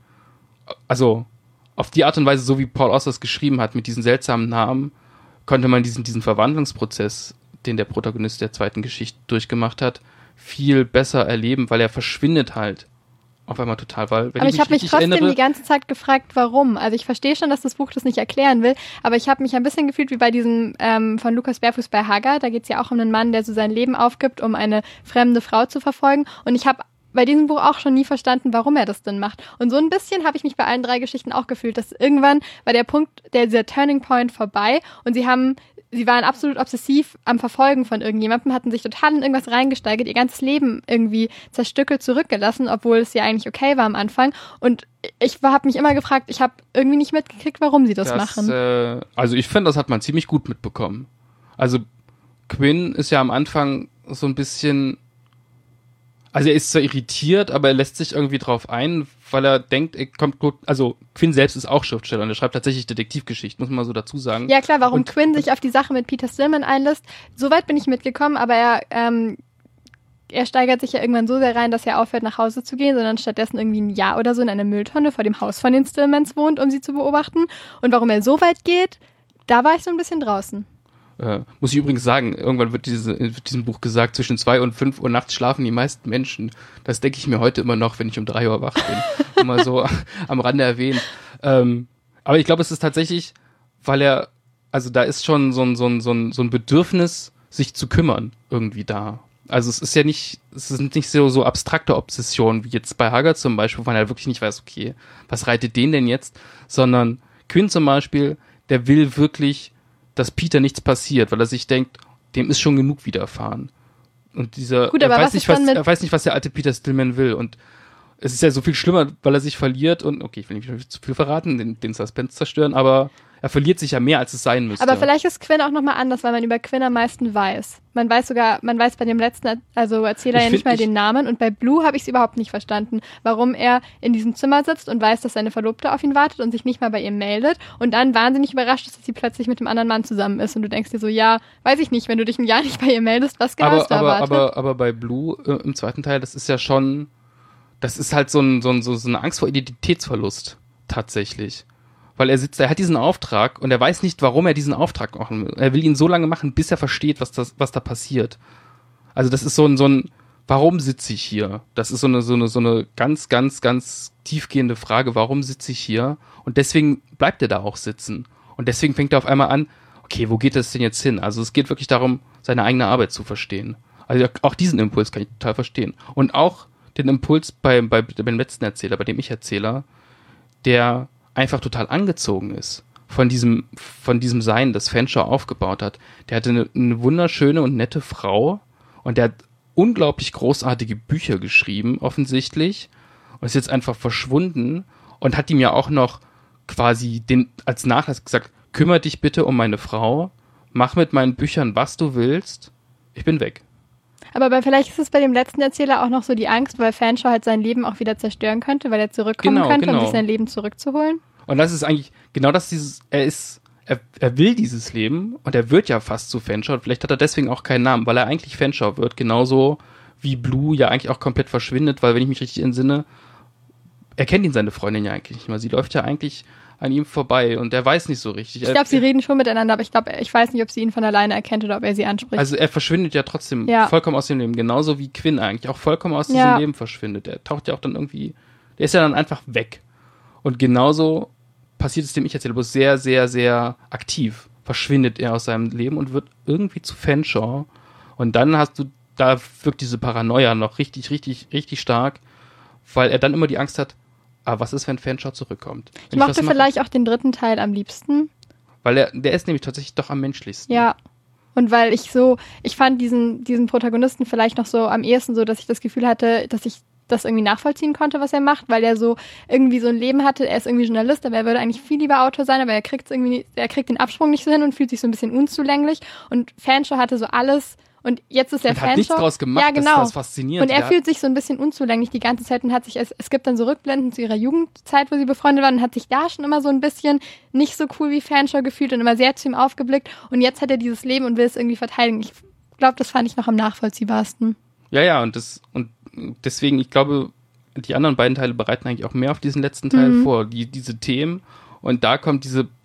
also auf die Art und Weise, so wie Paul Auster es geschrieben hat, mit diesen seltsamen Namen, konnte man diesen Verwandlungsprozess, den der Protagonist der zweiten Geschichte durchgemacht hat, viel besser erleben, weil er verschwindet halt auf einmal total. Weil, wenn aber ich habe mich trotzdem erinnere, die ganze Zeit gefragt, warum. Also ich verstehe schon, dass das Buch das nicht erklären will, aber ich habe mich ein bisschen gefühlt wie bei diesem von Lukas Berfuß bei Hagar. Da geht es ja auch um einen Mann, der so sein Leben aufgibt, um eine fremde Frau zu verfolgen. Und ich habe bei diesem Buch auch schon nie verstanden, warum er das denn macht. Und so ein bisschen habe ich mich bei allen 3 Geschichten auch gefühlt, dass irgendwann war der Punkt, dieser Turning Point vorbei und sie waren absolut obsessiv am Verfolgen von irgendjemandem, hatten sich total in irgendwas reingesteigert, ihr ganzes Leben irgendwie zerstückelt zurückgelassen, obwohl es ja eigentlich okay war am Anfang. Und ich habe mich immer gefragt, ich habe irgendwie nicht mitgekriegt, warum sie das machen. Also ich finde, das hat man ziemlich gut mitbekommen. Also Quinn ist ja am Anfang so ein bisschen... Also er ist zwar irritiert, aber er lässt sich irgendwie drauf ein, weil er denkt, also Quinn selbst ist auch Schriftsteller und er schreibt tatsächlich Detektivgeschichten, muss man mal so dazu sagen. Ja klar, warum Quinn sich auf die Sache mit Peter Stillman einlässt, soweit bin ich mitgekommen, aber er steigert sich ja irgendwann so sehr rein, dass er aufhört, nach Hause zu gehen, sondern stattdessen irgendwie ein Jahr oder so in einer Mülltonne vor dem Haus von den Stillmans wohnt, um sie zu beobachten. Und warum er so weit geht, da war ich so ein bisschen draußen. Muss ich übrigens sagen, irgendwann wird in diesem Buch gesagt, zwischen 2 und 5 Uhr nachts schlafen die meisten Menschen. Das denke ich mir heute immer noch, wenn ich um 3 Uhr wach bin. Mal so am Rande erwähnt. Aber ich glaube, es ist tatsächlich, weil da ist schon so ein Bedürfnis, sich zu kümmern, irgendwie da. Also es sind nicht so abstrakte Obsessionen, wie jetzt bei Hagar zum Beispiel, wo man ja wirklich nicht weiß, okay, was reitet den denn jetzt? Sondern Quinn zum Beispiel, der will wirklich, dass Peter nichts passiert, weil er sich denkt, dem ist schon genug widerfahren. Und er weiß nicht, was der alte Peter Stillman will. Und es ist ja so viel schlimmer, weil er sich verliert und, okay, ich will nicht zu viel verraten, den Suspense zerstören, aber er verliert sich ja mehr, als es sein müsste. Aber vielleicht ist Quinn auch nochmal anders, weil man über Quinn am meisten weiß. Man weiß bei dem letzten Erzähler ja nicht mal den Namen und bei Blue habe ich es überhaupt nicht verstanden, warum er in diesem Zimmer sitzt und weiß, dass seine Verlobte auf ihn wartet und sich nicht mal bei ihr meldet und dann wahnsinnig überrascht ist, dass sie plötzlich mit dem anderen Mann zusammen ist und du denkst dir so, ja, weiß ich nicht, wenn du dich ein Jahr nicht bei ihr meldest, was genau ist da erwartet? Aber bei Blue im zweiten Teil, das ist ja schon, das ist halt so eine Angst vor Identitätsverlust, tatsächlich. weil er hat diesen Auftrag und er weiß nicht, warum er diesen Auftrag machen will. Er will ihn so lange machen, bis er versteht, was da passiert. Also das ist so ein warum sitze ich hier? Das ist so eine ganz, ganz, ganz tiefgehende Frage. Warum sitze ich hier? Und deswegen bleibt er da auch sitzen. Und deswegen fängt er auf einmal an, okay, wo geht das denn jetzt hin? Also es geht wirklich darum, seine eigene Arbeit zu verstehen. Also auch diesen Impuls kann ich total verstehen. Und auch den Impuls beim letzten Erzähler, bei dem Ich-Erzähler, der einfach total angezogen ist von diesem Sein, das Fanshawe aufgebaut hat. Der hatte eine wunderschöne und nette Frau und der hat unglaublich großartige Bücher geschrieben, offensichtlich, und ist jetzt einfach verschwunden und hat ihm ja auch noch quasi als Nachlass gesagt, kümmere dich bitte um meine Frau, mach mit meinen Büchern, was du willst, ich bin weg. Aber vielleicht ist es bei dem letzten Erzähler auch noch so die Angst, weil Fanshawe halt sein Leben auch wieder zerstören könnte, weil er zurückkommen könnte, um sich sein Leben zurückzuholen. Und das ist eigentlich genau das, er will dieses Leben und er wird ja fast zu Fanshawe. Vielleicht hat er deswegen auch keinen Namen, weil er eigentlich Fanshawe wird. Genauso wie Blue ja eigentlich auch komplett verschwindet, weil, wenn ich mich richtig entsinne, er kennt ihn, seine Freundin ja eigentlich nicht mehr. Sie läuft ja eigentlich an ihm vorbei und er weiß nicht so richtig. Ich glaube, sie reden schon miteinander, aber ich weiß nicht, ob sie ihn von alleine erkennt oder ob er sie anspricht. Also er verschwindet ja trotzdem vollkommen aus dem Leben. Genauso wie Quinn eigentlich auch vollkommen aus diesem Leben verschwindet. Er taucht ja auch dann irgendwie, der ist ja dann einfach weg. Und genauso passiert es dem Ich-Erzähler, bloß sehr, sehr, sehr aktiv verschwindet er aus seinem Leben und wird irgendwie zu Fanshawe. Und dann da wirkt diese Paranoia noch richtig, richtig, richtig stark, weil er dann immer die Angst hat, was ist, wenn Fanshawe zurückkommt? Ich mochte vielleicht auch den dritten Teil am liebsten. Weil der ist nämlich tatsächlich doch am menschlichsten. Ja. Und weil ich fand diesen Protagonisten vielleicht noch so am ehesten so, dass ich das Gefühl hatte, dass ich das irgendwie nachvollziehen konnte, was er macht, weil er so irgendwie so ein Leben hatte. Er ist irgendwie Journalist, aber er würde eigentlich viel lieber Autor sein, aber er kriegt den Absprung nicht so hin und fühlt sich so ein bisschen unzulänglich. Und Fanshawe hatte so alles. Und jetzt ist der Fanshawe. Hat nichts draus gemacht, ja, genau. Das ist faszinierend. Und er fühlt sich so ein bisschen unzulänglich die ganze Zeit und hat sich, es gibt dann so Rückblenden zu ihrer Jugendzeit, wo sie befreundet waren, und hat sich da schon immer so ein bisschen nicht so cool wie Fanshawe gefühlt und immer sehr zu ihm aufgeblickt. Und jetzt hat er dieses Leben und will es irgendwie verteidigen. Ich glaube, das fand ich noch am nachvollziehbarsten. Ja, und deswegen, ich glaube, die anderen beiden Teile bereiten eigentlich auch mehr auf diesen letzten Teil vor, diese Themen. Und da kommt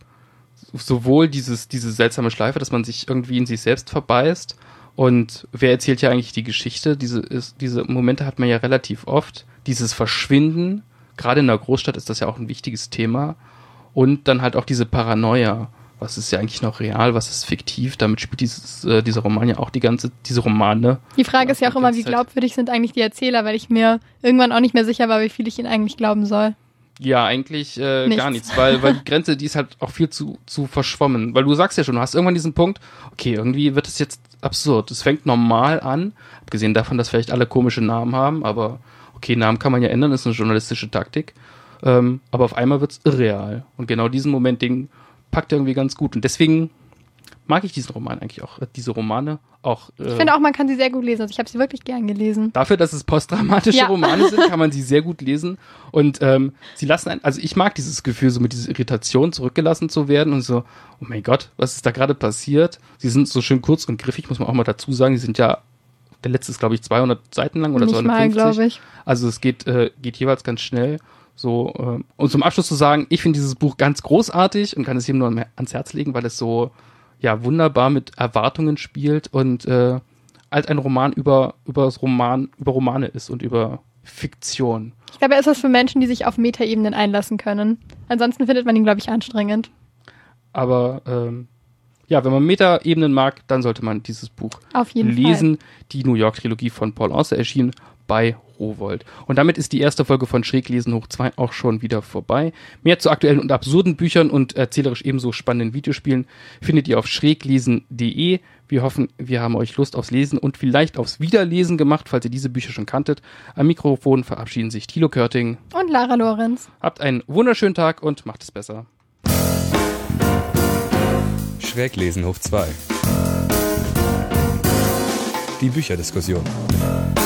sowohl diese seltsame Schleife, dass man sich irgendwie in sich selbst verbeißt. Und wer erzählt ja eigentlich die Geschichte? Diese Momente hat man ja relativ oft. Dieses Verschwinden, gerade in der Großstadt ist das ja auch ein wichtiges Thema. Und dann halt auch diese Paranoia. Was ist ja eigentlich noch real, was ist fiktiv? Damit spielt dieser Roman ja auch diese Romane. Die Frage ist ja auch immer, wie glaubwürdig sind eigentlich die Erzähler, weil ich mir irgendwann auch nicht mehr sicher war, wie viel ich ihnen eigentlich glauben soll. Ja, eigentlich gar nichts, weil die Grenze, die ist halt auch viel zu verschwommen. Weil du sagst ja schon, du hast irgendwann diesen Punkt, okay, irgendwie wird es jetzt absurd. Es fängt normal an, abgesehen davon, dass vielleicht alle komische Namen haben, aber okay, Namen kann man ja ändern, ist eine journalistische Taktik. Aber auf einmal wird es irreal. Und genau diesen Moment, den packt er irgendwie ganz gut. Und deswegen mag ich diesen Roman eigentlich auch, diese Romane auch. Ich finde auch, man kann sie sehr gut lesen. Also ich habe sie wirklich gern gelesen. Dafür, dass es postdramatische Romane sind, kann man sie sehr gut lesen. Und sie lassen also ich mag dieses Gefühl, so mit dieser Irritation zurückgelassen zu werden und so, oh mein Gott, was ist da gerade passiert? Sie sind so schön kurz und griffig, muss man auch mal dazu sagen. Sie sind ja, der letzte ist, glaube ich, 200 Seiten lang oder 250. Nicht mal, glaube ich. Also es geht jeweils ganz schnell. So, und zum Abschluss zu sagen, ich finde dieses Buch ganz großartig und kann es jedem nur ans Herz legen, weil es so wunderbar mit Erwartungen spielt und als ein Roman über Romane ist und über Fiktion. Ich glaube, er ist was für Menschen, die sich auf Metaebenen einlassen können. Ansonsten findet man ihn, glaube ich, anstrengend. Aber wenn man Metaebenen mag, dann sollte man dieses Buch auf jeden lesen. Fall. Die New York-Trilogie von Paul Auster erschien bei Rowohlt. Und damit ist die erste Folge von Schräglesen hoch 2 auch schon wieder vorbei. Mehr zu aktuellen und absurden Büchern und erzählerisch ebenso spannenden Videospielen findet ihr auf schräglesen.de. Wir hoffen, wir haben euch Lust aufs Lesen und vielleicht aufs Wiederlesen gemacht, falls ihr diese Bücher schon kanntet. Am Mikrofon verabschieden sich Thilo Körting und Lara Lorenz. Habt einen wunderschönen Tag und macht es besser. Schräglesen hoch 2. Die Bücherdiskussion.